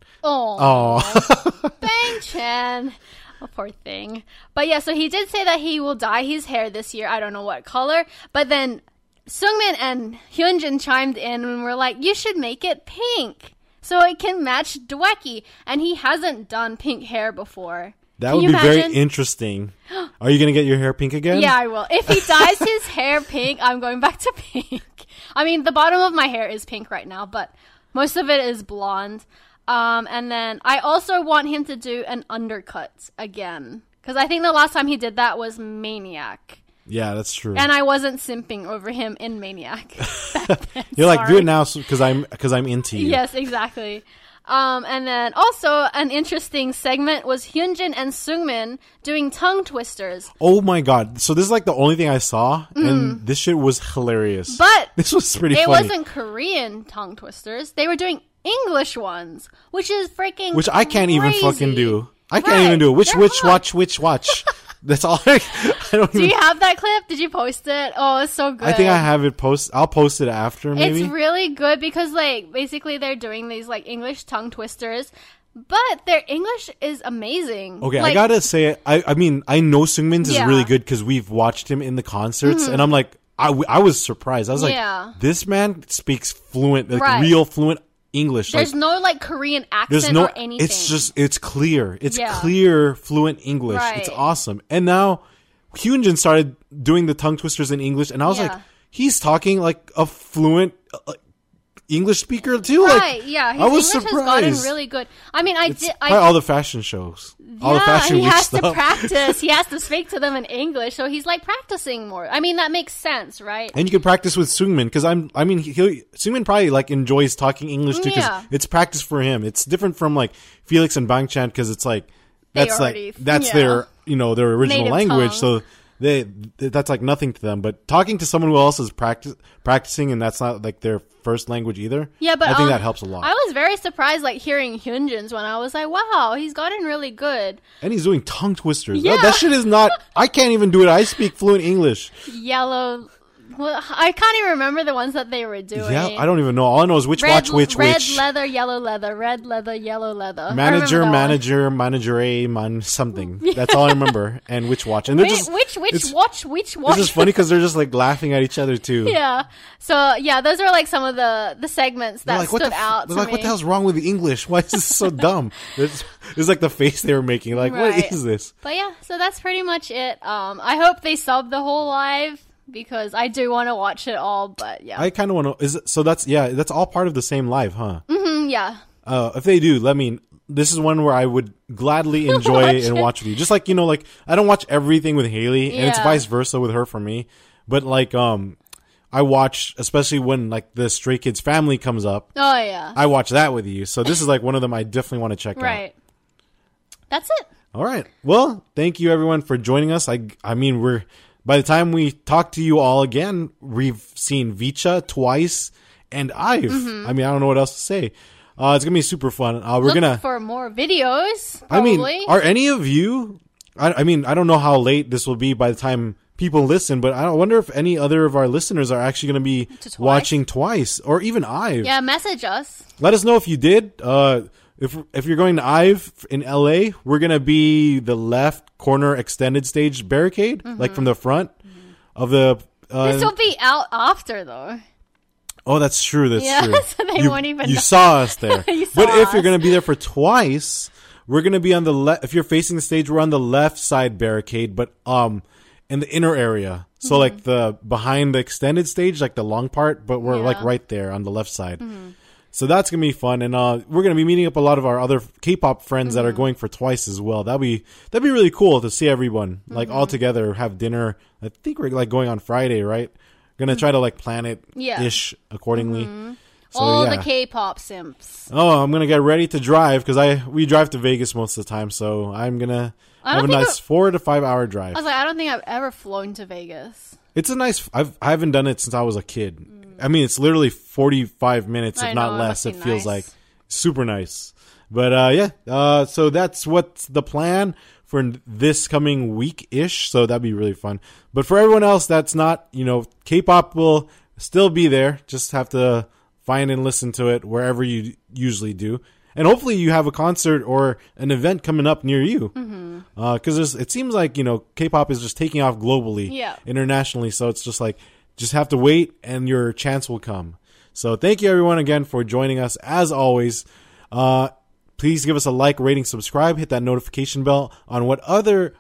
Oh. Bang Chan. Oh, poor thing. But yeah, so he did say that he will dye his hair this year. I don't know what color. But then Seungmin and Hyunjin chimed in and were like, you should make it pink so it can match Dwecky. And he hasn't done pink hair before. That would be very interesting. Are you going to get your hair pink again? Yeah, I will. If he dyes his hair pink, I'm going back to pink. I mean, the bottom of my hair is pink right now, but most of it is blonde. And then I also want him to do an undercut again. Because I think the last time he did that was Maniac. Yeah, that's true. And I wasn't simping over him in Maniac. You're like, do it now because I'm into you. Yes, exactly. And then also an interesting segment was Hyunjin and Seungmin doing tongue twisters. Oh my god. So this is like the only thing I saw and this shit was hilarious. But this was pretty funny. It wasn't Korean tongue twisters. They were doing English ones, which is freaking Which I can't crazy. even fucking do. I can't even do it. Which watch. That's all I don't Do you have that clip? Did you post it? Oh, it's so good. I think I have it I'll post it after maybe. It's really good because like basically they're doing these like English tongue twisters, but their English is amazing. Okay, like, I gotta say, I mean, I know Seungmin's is really good because we've watched him in the concerts and I'm like, I was surprised. I was like, this man speaks fluent, like real fluent English. There's like, no like Korean accent or anything. It's clear. It's clear, fluent English. Right. It's awesome. And now Hyunjin started doing the tongue twisters in English, and I was like, he's talking like a fluent English speaker too. Right? Like, yeah. His I was English surprised. has gotten really good. I mean, all the fashion shows. All the fashion he has stuff. to practice. He has to speak to them in English, so he's like practicing more. I mean, that makes sense, right? And you can practice with Seungmin because Seungmin probably like enjoys talking English too because it's practice for him. It's different from like Felix and Bang Chan because it's like that's their their original native language. tongue. So that's like nothing to them. But talking to someone who else is practicing and that's not like their first language either. Yeah, but I think that helps a lot. I was very surprised, like hearing Hyunjin's when I was like, "Wow, he's gotten really good." And he's doing tongue twisters. Yeah. That shit is not. I can't even do it. I speak fluent English. Yellow. Well, I can't even remember the ones that they were doing. Yeah, I don't even know. All I know is which. Red leather, yellow leather, red leather, yellow leather. Manager, A, man, something. That's all I remember. And which watch. And they're which watch? This is funny because they're just like laughing at each other too. Yeah. So yeah, those are like some of the segments that stood out to me. They're like, what the hell's wrong with the English? Why is this so dumb? It's like the face they were making. Like, what is this? But yeah, so that's pretty much it. I hope they sub the whole live. Because I do want to watch it all, but yeah. I kind of want to. That's all part of the same live, huh? Mm-hmm, yeah. If they do, let me this is one where I would gladly enjoy and watch with you. Just like, like I don't watch everything with Haley, and it's vice versa with her for me. But like, I watch, especially when like the Stray Kids family comes up. Oh yeah. I watch that with you. So this is like one of them I definitely want to check out. Right. That's it. All right. Well, thank you everyone for joining us. I mean, by the time we talk to you all again, we've seen Vicha twice and Ive. Mm-hmm. I mean, I don't know what else to say. It's gonna be super fun. Look for more videos. Probably. I mean, are any of you? I mean, I don't know how late this will be by the time people listen, but I wonder if any other of our listeners are actually going to be watching twice, or even Ive. Yeah, message us. Let us know if you did. If you're going to Ive in LA, we're going to be the left corner extended stage barricade, like from the front of the. This will be out after though. Oh, that's true. That's true. So they won't even You know. saw us there. You saw but if us. you're going to be there for twice, we're going to be on the left. If you're facing the stage, we're on the left side barricade, but in the inner area. So like the behind the extended stage, like the long part, but we're like right there on the left side. So that's going to be fun. And we're going to be meeting up a lot of our other K-pop friends that are going for twice as well. That'd be really cool to see everyone like all together, have dinner. I think we're like going on Friday, right? Going to try to like plan it ish accordingly. So, all the K-pop simps. Oh, I'm going to get ready to drive because we drive to Vegas most of the time. So I'm going to have a nice 4 to 5 hour drive. I was like, I don't think I've ever flown to Vegas. It's a nice, I haven't done it since I was a kid. I mean, it's literally 45 minutes, if not less. It feels like super nice. But so that's what's the plan for this coming week-ish. So that'd be really fun. But for everyone else that's not, K-pop will still be there. Just have to find and listen to it wherever you usually do. And hopefully you have a concert or an event coming up near you. Because it seems like, K-pop is just taking off globally, internationally. So it's just like, just have to wait and your chance will come. So thank you everyone again for joining us. As always, please give us a like, rating, subscribe, hit that notification bell on whatever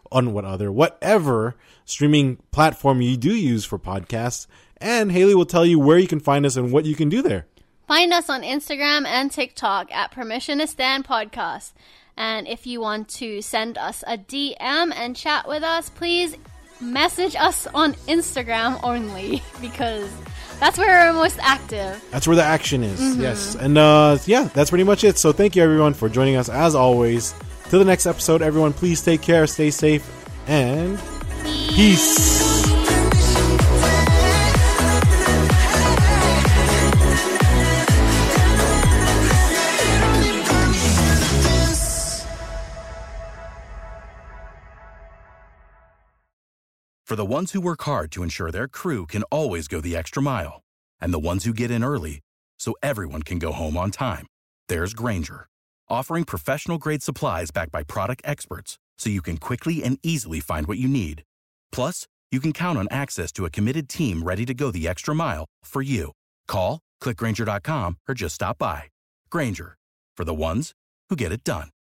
streaming platform you do use for podcasts. And Haley will tell you where you can find us and what you can do there. Find us on Instagram and TikTok at Permission to Stand Podcast. And if you want to send us a DM and chat with us, please message us on Instagram only, because that's where we're most active. That's where the action is. Yes. And that's pretty much it. So thank you everyone for joining us as always. Till the next episode, everyone, please take care, stay safe, and peace. For the ones who work hard to ensure their crew can always go the extra mile, and the ones who get in early so everyone can go home on time, there's Grainger, offering professional-grade supplies backed by product experts so you can quickly and easily find what you need. Plus, you can count on access to a committed team ready to go the extra mile for you. Call, click Grainger.com, or just stop by. Grainger, for the ones who get it done.